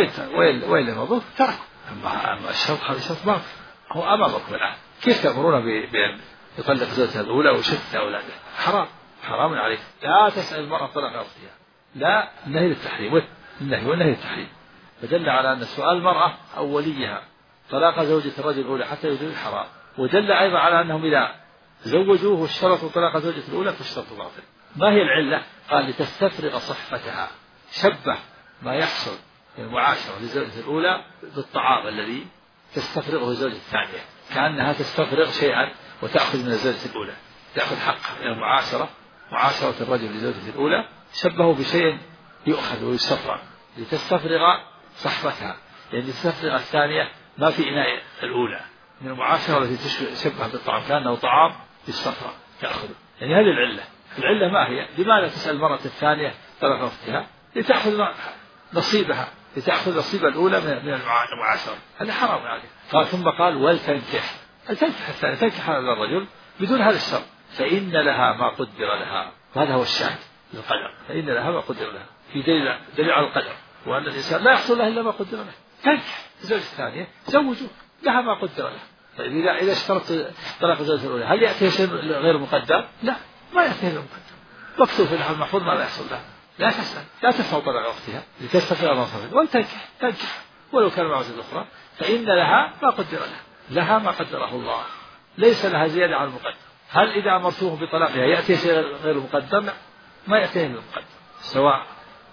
وإن لم رضوه تركوا. أما الشرط هذا شرط باطل هو أمامكم الآن، كيف تأمرون بأن يطلق زوجته الأولى وشتى أولاده؟ حرام حرام عليك. لا تسأل المرأة طلاق أختها، لا النهي للتحريم، النهي والنهي للتحريم. فدل على أن سؤال المرأة أو وليها طلاق زوجة الرجل الأولى حتى يزوج حرام، ودل أيضا على أنهم إذا زوجوه واشترطوا طلاق زوجة الأولى فالشرط باطل. ما هي العلة؟ قال لتستفرغ صحفتها، شبه ما يحصل من المعاشرة للزوجة الأولى بالطعام الذي تستفرغه الزوجة الثانية، كأنها تستفرغ شيئا وتأخذ من الزوجة الأولى، تأخذ حقها من المعاشرة، معاشرة الرجل لزوجة الأولى شبهه بشيء يؤخذ ويستفرغ لتستفرغ صحفتها، لأن يعني تستفرغ الثانية ما في إناء الأولى من المعاشرة التي تشبه بالطعام كأنه طعام بالصفرة تأخذه. يعني هذه العلة. العلة ما هي؟ لماذا تسأل المرة الثانية طلق أختها؟ لتأخذ نصيبها، لتأخذ نصيب الأولى من المعاشرة. هذا حرام عليه. قال ثم قال ولتنكح، التنكح الثانية تنكح هذا الرجل بدون هذا الشرط، فإن لها ما قدر لها. وهذا هو الشاهد للقدر، فإن لها ما قدر لها، في دليل, دليل على القدر، وأن الإنسان لا يحصل له إلا ما قدر له. تنكح الزوجة الثانية زوجوا لها ما قدر لها. فإذا إذا اشترط طلاق الزوجة الأولى هل يأتي شيء غير مقدر؟ لا، ما يأتي غير مقدر، مكتوب في اللوح المحفوظ ما لا يحصل لها. لا تسأل، لا تسأل طلاق أختها لتستفيد نصفها، ولتنكح تنكح ولو كان مع زوجة أخرى، فإن لها ما قدر لها، لها ما قدره الله، ليس لها زيادة على المقدر. هل إذا أمرتوه بطلاقها يأتي شيء غير مقدر؟ لا، ما يأتي غير مقدر. سواء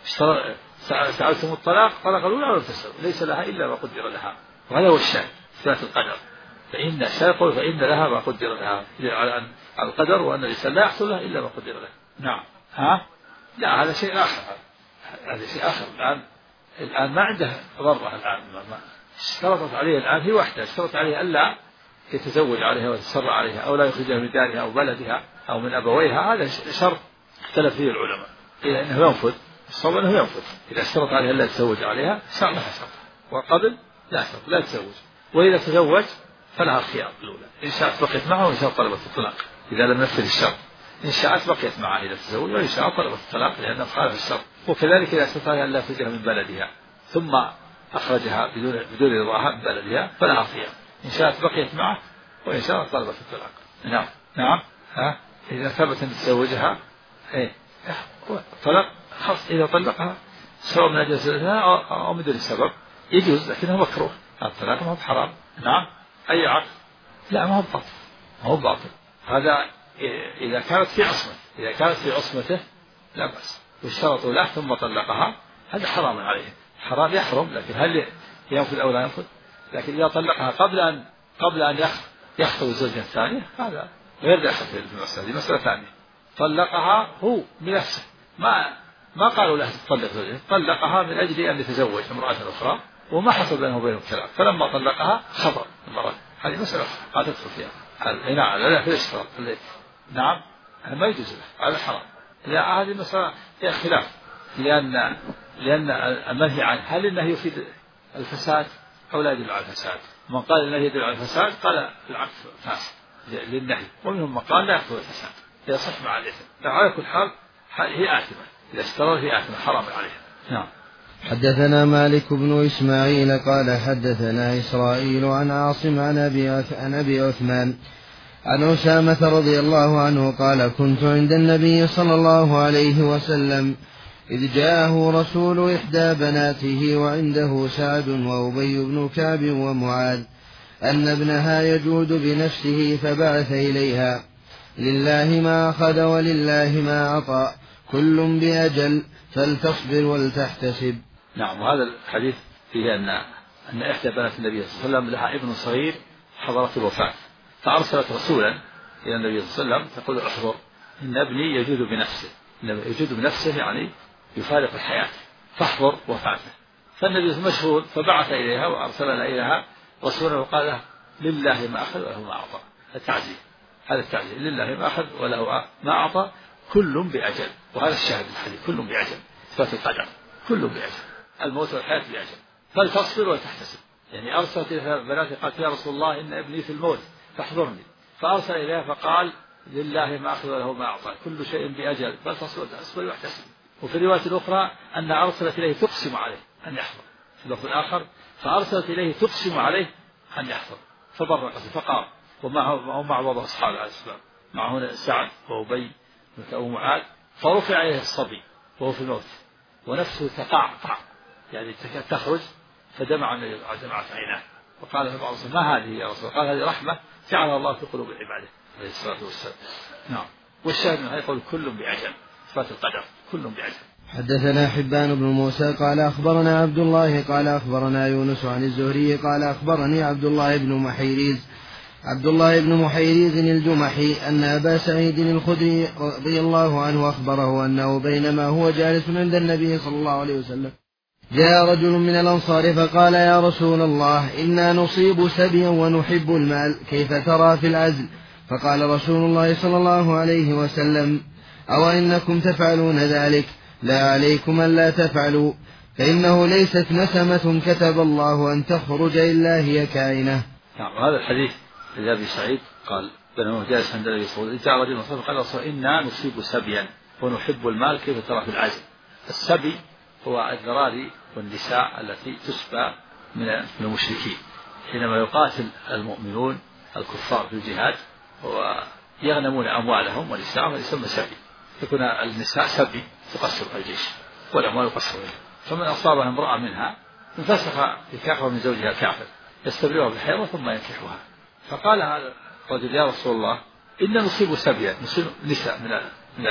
سألتم الطلاق طلاق الأولى ولا تسألوا، ليس لها إلا ما قدر لها. وهذا هو الشاهد إثبات القدر. فإن يقول فإن لها ما قدر لها على القدر، وأن الإنسان لا يحصل لها إلا ما قدر له. نعم. ها؟ لا، هذا شيء آخر، هذا شيء آخر. الآن الآن ما عنده ضرة. الآن ما اشترطت عليه الآن هي واحدة، اشترط عليه ألا يتزوج عليها ويتسرع عليها أو لا يخرجها من دارها أو بلدها أو من أبويها. هذا شرط اختلف فيه العلماء، إلى أنه ينفذ، الصواب أنه ينفذ. إذا اشترط عليها ألا يتزوج عليها صار لها شرط، وقبل لا شرط لا يتزوج. وإذا تزوج فلها الخيار الأولى، إن شاءت بقيت معه وإن شاءت طلبت الطلاق إذا لم ينفذ الشرط. إن شاءت بقيت معه إذا تزوج، وإن شاءت طلبت الطلاق لأنه خالف الشرط. وكذلك إذا استطاع أن لا يخرجها من بلدها ثم أخرجها بدون بدون رضاها من بلدها فلها الخيار، إن شاءت بقيت معه وإن شاءت طلبت الطلاق. نعم نعم. ها إذا ثبت أن تزوجها إيه طلق خاص، إذا طلقها سواء من أجل زوجها أو من دون سبب يجوز، لكنه مكروه. الطلاق ما هو حرام. نعم. أي عقد؟ لا، ما هو باطل، ما هو باطل. هذا إذا كانت في عصمته، إذا كانت في عصمته لا بأس، واشترطوا له ثم طلقها، هذا حرام عليه، حرام يحرم. لكن هل ينفذ أو لا ينفذ؟ لكن إذا طلقها قبل أن قبل أن يخطب الزوجة الثانية هذا غير داخل في المسألة، دي مسألة ثانية. طلقها هو بنفسه، ما ما قالوا له تطلق زوجته، طلقها من أجل أن يتزوج امرأة أخرى وما حصل بينه وبينهم كلام، فلما طلقها خبر المرأة. هذه مسألة قد تدخل فيها نعم. لا في الاشتراط. نعم، ما يجوز له، هذا حرام. لا، هذه مسألة فيها خلاف، لأن لأن المنهي عنه هل النهي يفيد الفساد أو لا يدل على الفساد؟ من قال النهي يدل على الفساد قال العكس فاسد للنهي، ومنهم من قال لا يقتضي الفساد يصح مع الإثم. على كل حال هي آثمة، إذا اشترى هي آثمة حرام عليها. نعم. حدثنا مالك بن إسماعيل قال حدثنا إسرائيل عن عاصم عن أبي عثمان عن أسامة رضي الله عنه قال كنت عند النبي صلى الله عليه وسلم إذ جاءه رسول إحدى بناته وعنده سعد وأبي بن كعب ومعاذ أن ابنها يجود بنفسه فبعث إليها لله ما أخذ ولله ما أعطى كل بأجل فلتصبر ولتحتسب. نعم. وهذا الحديث فيه أن أن إحدى بنات النبي صلى الله عليه وسلم لها ابن صغير حضرت الوفاة، فأرسلت رسولا إلى النبي صلى الله عليه وسلم تقول احضر إن ابني يجود بنفسه، يجود بنفسه يعني يفارق الحياة، فاحضر وفاته. فالنبي مشغول فبعث إليها وأرسل إليها رسولا وقال له لله ما أخذ وله ما أعطى. التعزيز، هذا التعزيز، لله ما أخذ وله ما أعطى كل بأجل. وهذا الشاهد الحديث، كل بأجل، إثبات القدر، كل بأجل، الموت والحياة بأجل، فلتصبر وتحتسب. يعني أرسلت إلى بناتي قالت يا رسول الله إن ابني في الموت فاحضرني، فأرسل إليها فقال لله ما أخذ وله ما أعطى كل شيء بأجل فلتصبر واحتسب. وفي الرواية الأخرى أن أرسلت إليه تقسم عليه أن يحضر، في اللفظ الآخر فأرسلت إليه تقسم عليه أن يحضر، فبرقت فقام ومعه مع بعض أصحابه عليه السلام، معه سعد وأبي ومعاذ، فرفع إليه الصبي وهو في الموت ونفسه تقعقع يعني تخرج، فدمع دمعت عيناه، وقال له بعض الصحابة ما هذه يا رسول الله؟ قال هذه رحمة جعلها الله في قلوب عباده عليه الصلاة والسلام. نعم. والشاهد منها يقول كل بأجل، إثبات القدر، كل بأجل. حدثنا حبان بن موسى قال أخبرنا عبد الله قال أخبرنا يونس عن الزهري قال أخبرني عبد الله بن محيريز عبد الله بن محيريز الجمحي أن أبا سعيد الخدري رضي الله عنه أخبره أنه بينما هو جالس عند النبي صلى الله عليه وسلم جاء رجل من الأنصار فقال يا رسول الله إنا نصيب سبيا ونحب المال كيف ترى في العزل؟ فقال رسول الله صلى الله عليه وسلم أو إنكم تفعلون ذلك؟ لا عليكم ألا تفعلوا، فإنه ليست نسمة كتب الله أن تخرج إلا هي كائنة. نعم. هذا الحديث لأبي سعيد قال بينما جالس عند النبي صلى الله عليه وسلم جاء رجل من الأنصار فقال رسول إنا نصيب سبيا ونحب المال كيف ترى في العزل؟ السبي هو الذراري والنساء التي تسبى من المشركين حينما يقاتل المؤمنون الكفار في الجهاد ويغنمون أموالهم ونساءهم يسمى سبي، تكون النساء سبي تقصر الجيش والأموال يقصرها، فمن أصابها امرأة منها انفسخ نكاحها من زوجها الكافر يستبرئها بالحيض ثم ينكحها. فقال هذا الرجل يا رسول الله إن نصيب سبيا، نصيب نساء من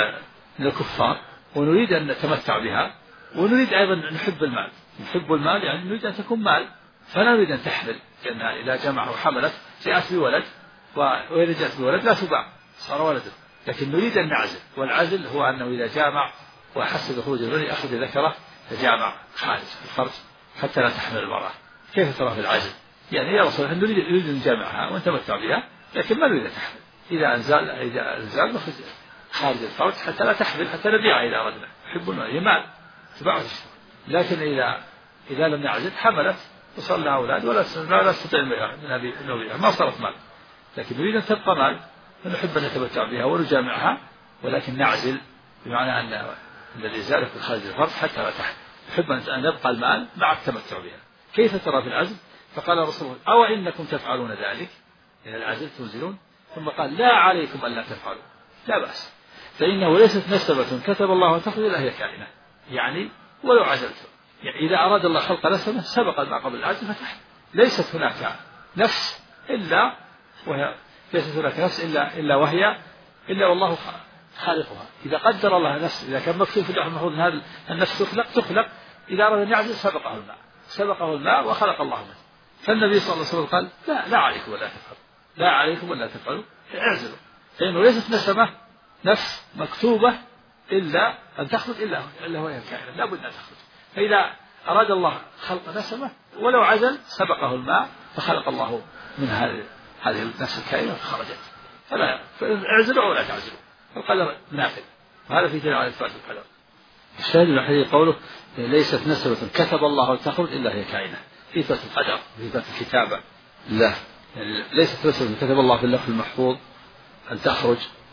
من الكفار ونريد أن نتمتع بها ونريد أيضا أن نحب المال. نحب المال يعني نريد أن تكون مال، فلا نريد أن تحمل، لأنها إذا جمع وحملت جاءت بولد، وإذا جاءت بولد لا تباع صار ولده، لكن نريد أن نعزل، والعزل هو أنه إذا جامع وأحس بخروج البني أخذ ذكره فجامع خارج الفرج حتى لا تحمل المرأة. كيف ترى في العزل؟ يعني يا رسول الله نريد نريد أن نجامعها ونتمتع بها لكن ما نريد أن تحمل، إذا أنزل إذا أنزل نخرج خارج الفرج حتى لا تحمل حتى نبيعها إذا أردنا. نحب المال هي مال تباع، لكن إذا إذا لم نعزل حملت وصل لها أولاد ولا لا تستطيع نبيعها ما صارت مال، لكن نريد أن تبقى مال ونحب أن نتمتع بها ونجامعها، ولكن نعزل بمعنى أن الذي زال في خارج الفرج حتى لا تحمل. نحب أن يبقى المال مع التمتع بها. كيف ترى في العزل؟ فقال الرسول أو إنكم تفعلون ذلك، إن العزل تنزلون، ثم قال لا عليكم ألا تفعلوا، لا بأس، فإنه ليست نسبة كتب الله أن تخرج إلا هي كائنة. يعني ولو عزلت، يعني إذا أراد الله خلق نسمة سبق ما قبل العزل فتحت، ليست هناك نفس إلا وهي ليست هناك نفس إلا إلا وهي إلا والله خالقها. إذا قدر الله نفس، إذا كان مكتوب في اللوح المحفوظ أن هذه النفس تخلق تخلق إذا أراد أن يعزل سبقه الماء سبقه الماء وخلق الله منه. فالنبي صلى الله عليه وسلم قال لا لا عليكم ولا تفعلوا، لا عليكم ولا تفعلوا، اعزلوا، فإنه ليست نسمة نفس مكتوبة إلا أن تخرج إلا إلا وهي كائنة، لا بد أن تخرج. فإذا أراد الله خلق نسمة ولو عزل سبقه الماء فخلق الله من هذه هذه النفس الكائنة فخرجت. فلا اعزلوا ولا تعزلوا، القدر نافذ، وهذا في دليل على إثبات القدر. الشاهد من الحديث قوله ليست نسمة كتب الله أن تخرج إلا هي كائنة، في إثبات القدر، في إثبات الكتابة لا، يعني ليست نسمة كتب الله في اللوح المحفوظ أن تخرج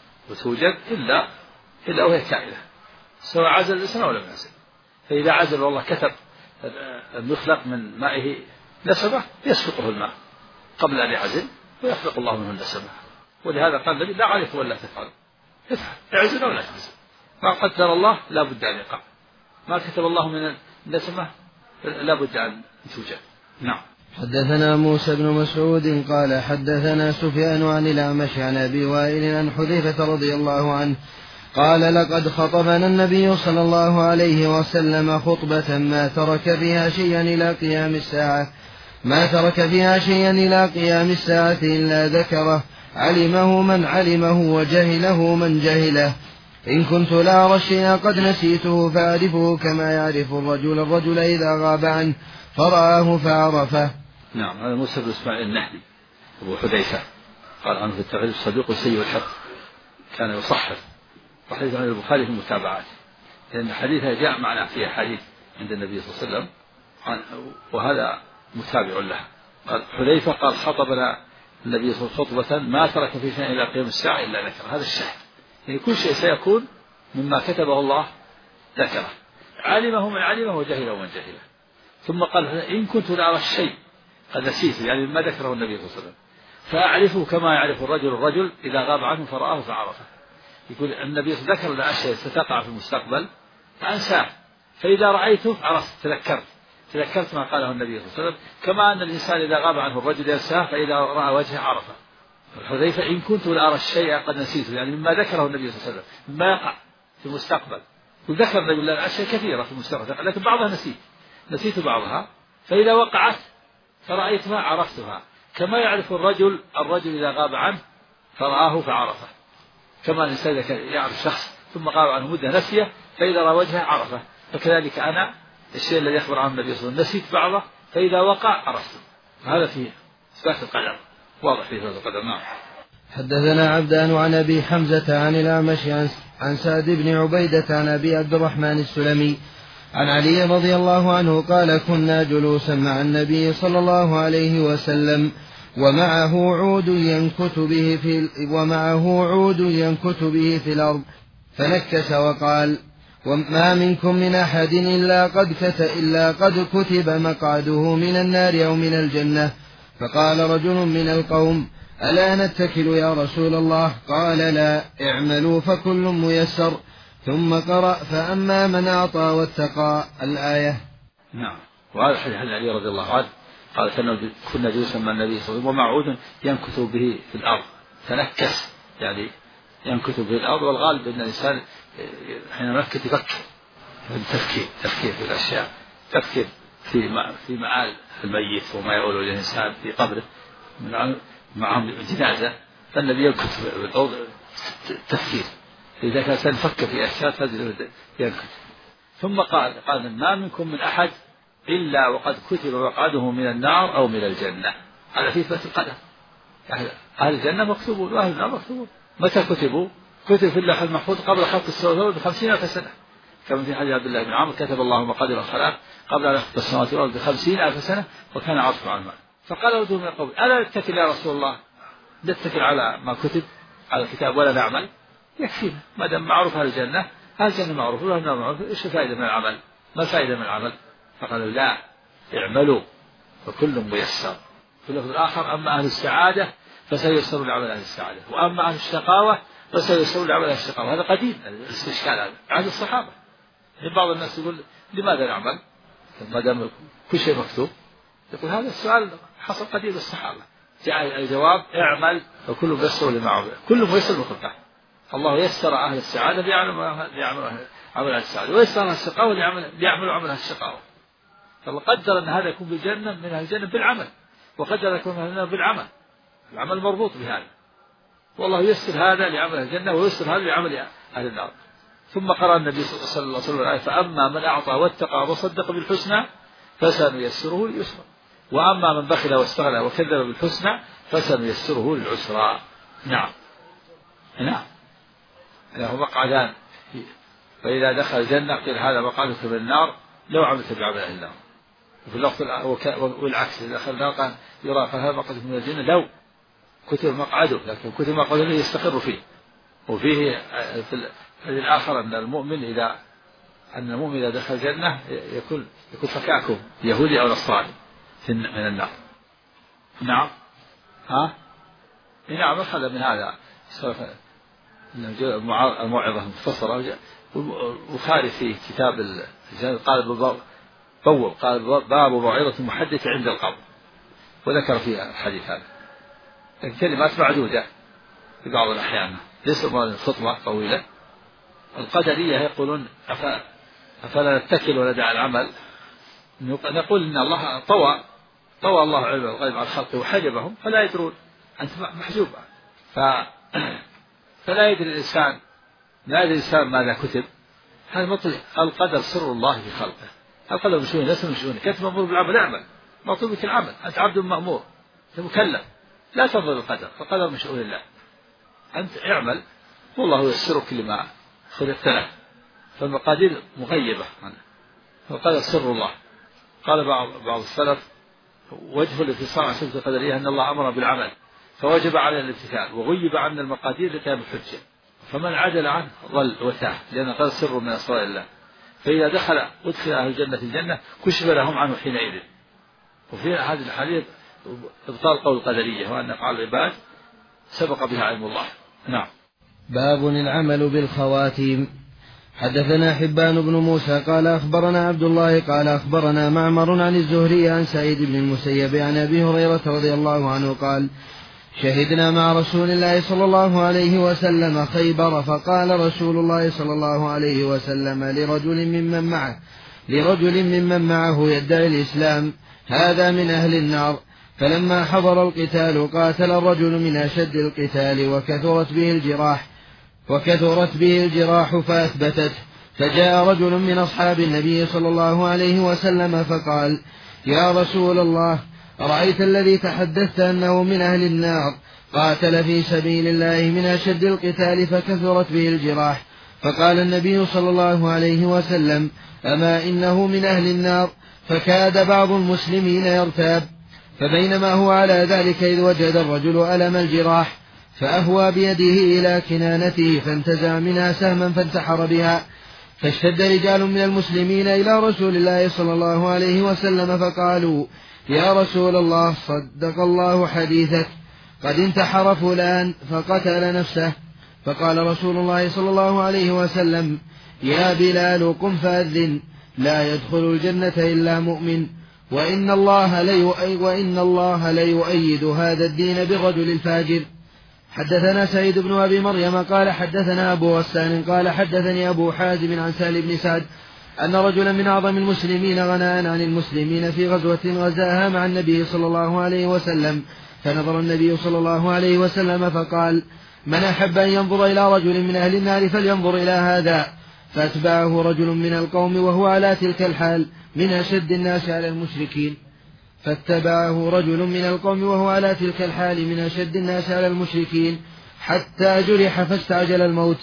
وتوجد إلا إلا وهي كائنة، سواء عزل الإنسان أو لم يعزل. فإذا عزل والله كتب أن يخلق من مائه نسمة يسبقه الماء قبل أن يعزل ويخلق الله منه النسمة. ولهذا قال النبي لا عليكم ولا تفعلوا، افعل اعزل ولا تعزل، ما قدر الله لا بد أن يقع، ما كتب الله من النسمة لا بد أن توجد. نعم. حدثنا موسى بن مسعود قال حدثنا سفيان عن الأعمش عن أبي وائل عن حذيفة رضي الله عنه قال لقد خطبنا النبي صلى الله عليه وسلم خطبة ما ترك فيها شيئا إلى قيام الساعة ما ترك فيها شيئا إلى قيام الساعة إلا ذكره، علمه من علمه وجهله من جهله. إن كنت لا أرى الشيء قد نسيته فأعرفه كما يعرف الرجل الرجل إذا غاب عنه فرآه فعرفه. نعم. هذا موسى بن إسماعيل النهدي أبو حذيفة قال عنه في التغريب الصديق سيء الحفظ، كان يصحف، وحديث عن البخاري في المتابعات، لأن حديثها جاء معنا فيها حديث عند النبي صلى الله عليه وسلم وهذا متابع له. قال حذيفة قال خطبنا النبي صلى الله عليه وسلم خطبة ما ترك في شيء إلى قيام الساعة إلا ذكر، هذا الشاهد، يعني كل شيء سيكون مما كتبه الله ذكره، علمه من علمه وجهله من جهله. ثم قال إن كنت لأرى الشيء قد نسيته، يعني ما ذكره النبي صلى الله عليه وسلم، فأعرفه كما يعرف الرجل الرجل إذا غاب عنه فرآه فعرفه. يقول النبي ذكر لنا أشياء ستقع في المستقبل فأنساه، فإذا رأيته عرفت تذكرت تذكرت ما قاله النبي صلى الله عليه وسلم، كما أن الإنسان إذا غاب عنه الرجل ينساه فإذا رأى وجهه عرفه. الحذيفة إن كنت لأرى الشيء قد نسيته، يعني مما ذكره النبي صلى الله عليه وسلم مما يقع في المستقبل، وذكر النبي لنا أشياء كثيرة في المستقبل لكن بعضها نسيت نسيت بعضها، فإذا وقعت فرأيتها عرفتها كما يعرف الرجل الرجل إذا غاب عنه فرآه فعرفه، كما الإنسان إذا كان يعرف شخص ثم غاب عنه مدة نسيه فإذا رأى وجهه عرفه، فكذلك أنا الشيء الذي يخبر عنه النبي صلى الله عليه وسلم نسيت بعضه فإذا وقع عرفته. هذا فيه إثبات القدر، واضح في إثبات القدر. نعم. حدثنا عبدان عن أبي حمزة عن الأعمش عن سعد بن عبيدة عن أبي عبد الرحمن السلمي عن علي رضي الله عنه قال كنا جلوسا مع النبي صلى الله عليه وسلم ومعه عود ينكت به في ومعه عود ينكت به في الأرض فنكس وقال وما منكم من أحد إلا قد كت إلا قد كتب مقعده من النار أو من الجنة. فقال رجل من القوم ألا نتكل يا رسول الله؟ قال لا، اعملوا فكل ميسر. ثم قرأ فأما من أعطى واتقى الآية. نعم. وهذا حديث علي رضي الله عنه قال كنا جلوسا مع النبي صلى الله عليه وسلم ومعود ينكث به في الأرض تنكس، يعني ينكث به الأرض. والغالب أن الإنسان حين ينكث يفكر التفكير تفكير في الأشياء، تفكير في في معال الميت وما يقوله الإنسان في قبره معهم جنازة، فالنبي ينكث في الأرض تفكير. إذا كان الإنسان يفكر في أشياء تجد ينكث. ثم قال قال ما منكم من أحد إلا وقد كتب مقعده من النار أو من الجنة. هذا في إثبات القدر. أهل الجنة مكتوبون وأهل النار مكتوبون. متى كتبوا؟ كتب في اللوح المحفوظ قبل خلق السماوات والأرض بخمسين ألف سنة، كما في حديث عبد الله بن عمرو كتب الله مقادير الخلائق قبل أن يخلق السماوات والأرض بخمسين ألف سنة وكان عرشه على الماء. فقال رجل من القوم ألا نتكل يا رسول الله؟ نتكل على ما كتب على الكتاب ولا نعمل؟ يكفينا ما دام معروف أهل الجنة، أهل الجنة معروف وأهل النار معروف، إيش الفائدة من العمل؟ ما الفائدة من العمل؟ فقالوا لا، اعملوا فكل ميسر. في اللفظ الآخر أما أهل السعادة فسيسروا لعمل أهل السعادة، وأما أهل الشقاوة فسيسروا لعمل أهل الشقاوة. هذا قديم الاستشكال هذا عهد الصحابة. بعض الناس يقول لماذا نعمل ما دام كل شيء مكتوب؟ يقول هذا السؤال حصل قديم الصحابة. جاء الجواب اعمل وكل ميسر لما عمل، كل ميسر لخلقه. الله يسر أهل السعادة ليعملوا عمل أهل السعادة، ويسر أهل الشقاوة ليعملوا عمل أهل الشقاوة. فالله قدر أن هذا يكون بالجنة من أهل الجنة بالعمل، وقدر أن يكون من أهل النار بالعمل. العمل مربوط بهذا، والله يسر هذا لعمل أهل الجنة ويسر هذا لعمل أهل النار. ثم قرأ النبي صلى الله عليه وسلم الآية فأما من أعطى واتقى وصدق بالحسنى فسنيسره لليسرى، وأما من بخل واستغنى وكذب بالحسنى فسنيسره للعسرى. نعم. نعم. له مقعدان، فإذا دخل الجنة قيل هذا مقعدك من النار لو عملت بعمل أهل النار. وفي اللفظ والعكس إذا دخل النار قال يرى فهذا مقعدك من الجنة لو كتب مقعده، لكن كتب مقعده يستقر فيه. وفيه في الآخر أن المؤمن إذا أن المؤمن إذا دخل الجنة يكون يكون فكاكم يهودي أو نصراني من النار. نعم. ها؟ نعم. أخذ من هذا الموعظة المختصرة. البخاري في كتاب الجنة قال بوب قال باب موعظة المحدث عند القبر، وذكر فيها الحديث هذا. لكن كلمات معدودة في بعض الأحيان، ليس خطبة طويلة. القدرية يقولون أفلا نتكل وندع العمل؟ نقول إن الله طوى طوى الله علم الغيب عن خلقه وحجبهم فلا يدرون، أنت محجوب. ف... فلا يدري الإنسان لا يدري الإنسان ماذا كتب. هذا مطلق القدر سر الله في خلقه. القدر من شؤونه ليس من شؤونك. أنت مأمور بالعمل اعمل، مطلوب بك العمل، أنت عبد مأمور، أنت مكلف، لا تنظر القدر، فالقدر من شؤون الله. أنت اعمل والله يسرك لما خلقت له، فالمقادير مغيبة عنه، فالقدر سر الله. قال بعض بعض السلف وجه الاتصال عن سنة القدرية أن الله أمر بالعمل فوجب على الامتثال، وغيب عن المقادير لكان بحجة، فمن عدل عنه ضل وتاه، لأن قد سر من أسرار الله. فإذا دخل أدخل أهل الجنة الجنة كشف لهم عنه حينئذ. وفي هذه الحديث إبطال قول القدرية وأن أفعال العباد سبق بها علم الله. نعم. باب العمل بالخواتيم. حدثنا حبان بن موسى قال أخبرنا عبد الله قال أخبرنا معمر عن الزهري عن سعيد بن المسيب عن أبي هريرة رضي الله عنه قال شهدنا مع رسول الله صلى الله عليه وسلم خيبر، فقال رسول الله صلى الله عليه وسلم لرجل ممن معه لرجل ممن معه يدعي الإسلام هذا من أهل النار. فلما حضر القتال قاتل الرجل من أشد القتال وكثرت به الجراح وكثرت به الجراح فأثبتته، فجاء رجل من أصحاب النبي صلى الله عليه وسلم فقال: يا رسول الله، أرأيت الذي تحدثت أنه من أهل النار قاتل في سبيل الله من أشد القتال فكثرت به الجراح. فقال النبي صلى الله عليه وسلم: أما إنه من أهل النار. فكاد بعض المسلمين يرتاب، فبينما هو على ذلك إذ وجد الرجل ألم الجراح فأهوى بيده إلى كنانته فانتزع منها سهما فانتحر بها. فاشتد رجال من المسلمين إلى رسول الله صلى الله عليه وسلم فقالوا: يا رسول الله، صدق الله حديثك، قد انتحر فلان فقتل نفسه. فقال رسول الله صلى الله عليه وسلم: يا بلال، قم فأذن، لا يدخل الجنة إلا مؤمن، وإن الله ليؤيد, وإن الله ليؤيد هذا الدين بالرجل الفاجر. حدثنا سعيد بن أبي مريم قال حدثنا أبو غسان قال حدثني أبو حازم عن سهل بن سعد أن رجلا من أعظم المسلمين غناء عن المسلمين في غزوة غزاها مع النبي صلى الله عليه وسلم، فنظر النبي صلى الله عليه وسلم فقال: من أحب أن ينظر إلى رجل من أهل النار فلينظر إلى هذا. فأتبعه رجل من القوم وهو على تلك الحال من أشد الناس على المشركين فاتبعه رجل من القوم وهو على تلك الحال من أشد الناس على المشركين حتى جرح فاستعجل الموت،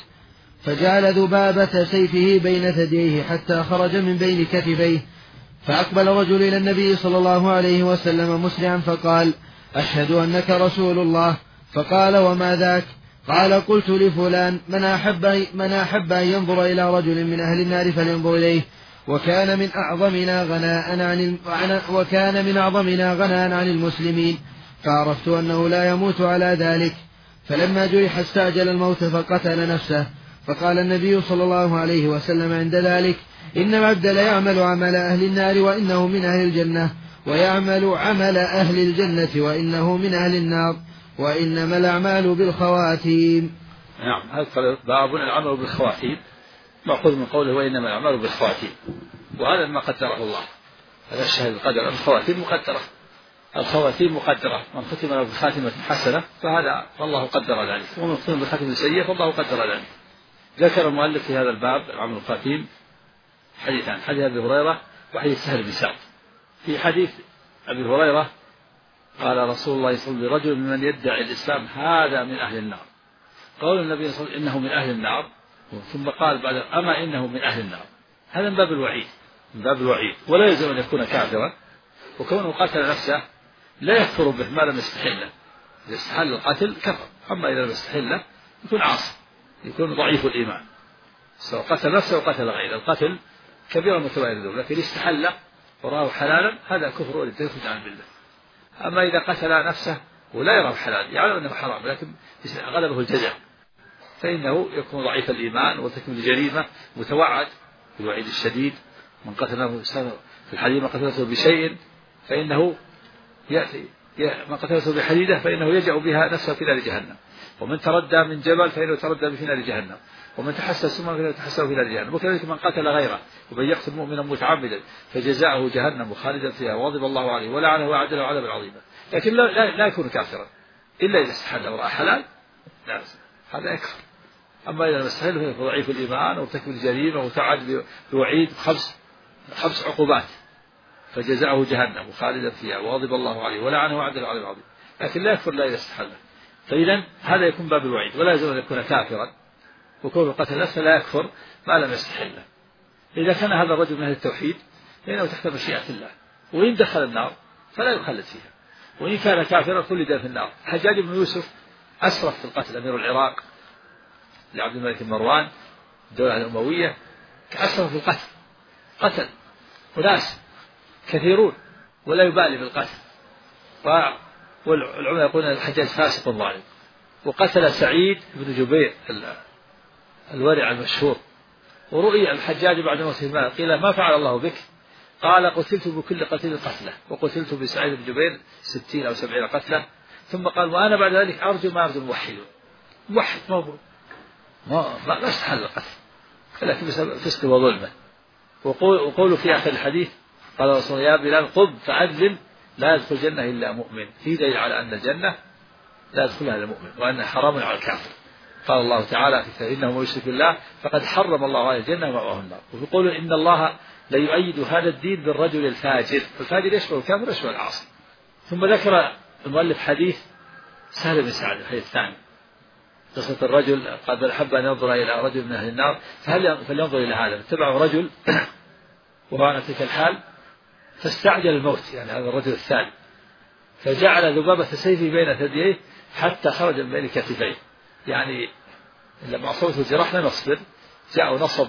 فجعل ذبابة سيفه بين ثدييه حتى خرج من بين كتفيه. فأقبل رجل إلى النبي صلى الله عليه وسلم مسرعا فقال: أشهد أنك رسول الله. فقال: وما ذاك؟ قال: قلت لفلان: من أحب, من أحب أن ينظر إلى رجل من أهل النار فلينظر إليه، وكان من أعظمنا غناء عن وكان من أعظمنا غناء عن المسلمين، فعرفت أنه لا يموت على ذلك. فلما جرح استعجل الموت فقتل نفسه. فقال النبي صلى الله عليه وسلم عند ذلك: إن العبد ليعمل عمل أهل النار وإنه من أهل الجنة، ويعمل عمل أهل الجنة وإنه من أهل النار، وإنما الأعمال بالخواتيم. نعم، هذا باب العمل بالخواتيم مأخوذ من قوله وإنما الأعمال بالخواتيم، وهذا ما قدره الله، هذا الشهادة القدر. الخواتيم مقدرة، الخواتيم مقدرة، من ختم له بخاتمة حسنة فهذا فالله قدر ذلك، ومن ختم بخاتمة سيئة فالله قدر ذلك. ذكر المؤلف في هذا الباب العمل بالخواتيم حديثان: حديث أبي هريرة وحديث سهل بن سعد. في حديث أبي هريرة قال رسول الله صلى الله عليه وسلم: رجل من يدعي الإسلام هذا من أهل النار. قال النبي صلى الله عليه وسلم: إنه من أهل النار، ثم قال بعد: أما إنه من أهل النار. هذا من باب الوعيد، من باب الوعيد، ولا يلزم أن يكون كافرا، وكونه قتل نفسه لا يكفر به ما لم يستحله. إذا استحل القتل كفر، أما إذا لم يستحله يكون عاصي، يكون ضعيف الإيمان، سواء قتل نفسه وقتل غيره. القتل كبيرة متباين الذنوب، لكن استحله وراه حلالا هذا كفر ولد يخرج عن بالله. أما إذا قتل نفسه ولا يرى حلال، يعلم أنه حرام لكن غلبه الجزع، فإنه يكون ضعيف الإيمان وتكمل الجريمة، متوعد بالوعيد الشديد. من قتل نفسه في الحديد من قتل نفسه بشيء فإنه يأتي، من قتل نفسه بحديدة فإنه يجع بها نفسه في نار جهنم، ومن تردى من جبل فإنه تردى في نار جهنم، ومن تحسس سما فإنه تحسس في نار جهنم. وكذلك من قتل غيره ومن يقتل مؤمنا متعمدا فجزاؤه جهنم خالدا فيها وغضب الله عليه ولعنه وأعد له عذابا عظيما. لكن لا, لا, لا يكون كافرا إلا إذا استحل ورأى حلال، لا هذا يكفر. أما إذا لم يستحل فهو ضعيف الإيمان وارتكب الجريمة وتعد بوعيد خمس خمس عقوبات، فجزاؤه جهنم خالدا فيها وغضب الله عليه ولعنه وأعد له عذابا عظيما. لكن لا يكفر إلا إذا استحل. فإذا هذا يكون باب الوعيد، ولا يلزم أن يكون كافرا، وكون قتل نفسه لا يكفر ما لم يستحله. إذا كان هذا الرجل من أهل التوحيد فإنه تحت مشيئة الله، وإن دخل النار فلا يخلد فيها، وإن كان كافرا خلد في النار. حجاج بن يوسف أسرف في القتل، أمير العراق لعبد الملك مروان الدولة الأموية، أسرف في القتل، قتل وناس كثيرون ولا يبالي بالقتل، والعلماء يقولون الحجاج فاسق ظالم. وقتل سعيد بن جبير الورع المشهور، ورؤي الحجاج بعد موته المال قيل: ما فعل الله بك؟ قال: قتلت بكل قتيل قتله، وقتلت بسعيد بن جبير ستين أو سبعين قتله. ثم قال: وأنا بعد ذلك أرجو ما أرجو الموحدون. موحد ما ما ما استحل القتل، لكن بسبب فسق وظلمه. وقولوا في آخر الحديث قال رسول الله: يا بلال قم فأذن لا يدخل الجنة إلا مؤمن. في دليل على أن الجنة لا يدخلها إلا مؤمن، وأن حرام على الكافر. قال الله تعالى إنه من يشرك بالله فقد حرم الله عليه الجنة ومأواه النار. ويقول إن الله لا يؤيد هذا الدين بالرجل الفاجر، الفاجر يشبه الكافر يشبه العاصي. ثم ذكر المؤلف حديث سهل بن سعد الحديث الثاني، قصة الرجل قد أحب أن ينظر إلى رجل من أهل النار فهل فلينظر إلى هذا. اتبعه رجل وهو في تلك الحال فاستعجل الموت، يعني هذا الرجل الثاني، فجعل ذبابة سيفه بين ثدييه حتى خرج من بين كتفيه، يعني لما أصابته الجراح لم يصبر، جاء ونصب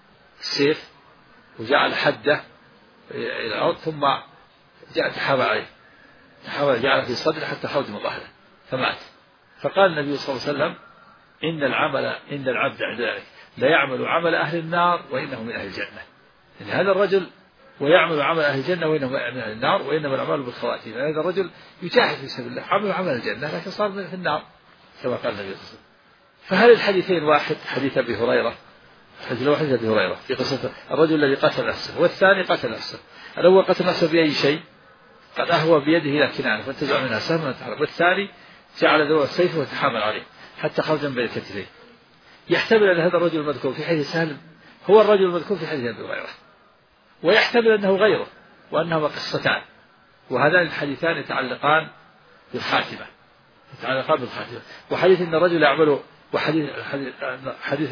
السيف وجعل حده إلى الأرض ثم جاء تحاول عليه، تحاول جعل في صدره حتى خرج من ظهره فمات. فقال النبي صلى الله عليه وسلم إن العمل إن العبد عند ذلك لا يعمل عمل أهل النار وإنه من أهل الجنة. يعني هذا الرجل ويعمل عمل أهل الجنة وإنه من أهل النار، وإنما الأعمال بالخواتيم. يعني هذا الرجل يجاهد في سبيل الله عمل عمل الجنة لكن صار في النار كما قال النبي صلى الله عليه وسلم. فهل الحديثين واحد؟ حديث أبي هريرة، حديث الأول حديث أبي هريرة في قصة الرجل الذي قتل نفسه، والثاني قتل نفسه. الأول قتل نفسه بأي شيء؟ قد أهوى بيده إلى كنانة فانتزع منها سهما وتحرك، والثاني جعل ذو السيف وتحامل عليه حتى خرج من بين كتفيه. يحتمل أن هذا الرجل المذكور في حديث سهل هو الرجل المذكور في حديث أبي هريرة، ويحتمل أنه غيره وأنهما قصتان، وهذان الحديثان يتعلقان بالخاتمة يتعلقان بالخاتمة. وحديث أن الرجل يعمل، وحديث حديث, حديث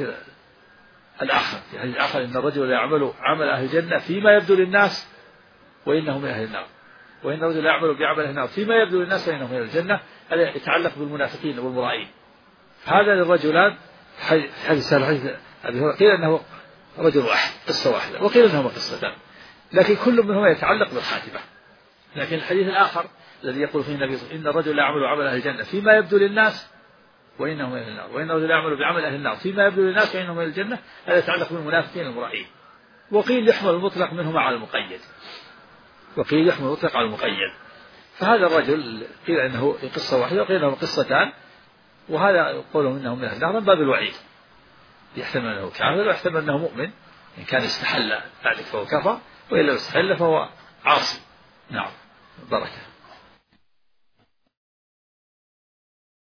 الآخر في حديث الآخر أن الرجل يعمل عمل أهل الجنة فيما يبدو للناس وإنه من أهل النار، وإن الرجل يعمل بعمل أهل النار فيما يبدو للناس وإنه من أهل الجنة. هذا يتعلق بالمنافقين والمرائين. هذا للرجلان حديث حديث أبي هريرة قيل أنه رجل واحد قصة واحدة، وقيل أنهما قصتان، لكن كل منهما يتعلق بالخاتمة. لكن الحديث الآخر الذي يقول فيه النبي صلى الله عليه وسلم إن الرجل يعمل عمل أهل الجنة فيما يبدو للناس وإنه من أهل النار، وإن الرجل يعمل بعمل أهل النار فيما يبدو للناس وإنه من الجنة، هذا يتعلق بالمنافقين والمرائين. وقيل يحمل المطلق منهما على المقيد، وقيل يحمل المطلق على المقيد. فهذا الرجل قيل إنه في قصة واحدة وقيل إنه قصتان، وهذا قوله إنه من أهل النار من باب الوعيد، يحتمل أنه كافر ويحتمل أنه مؤمن إن كان استحل ذلك فهو كفر، وإن لم يستحل فهو عاصي. نعم بركة.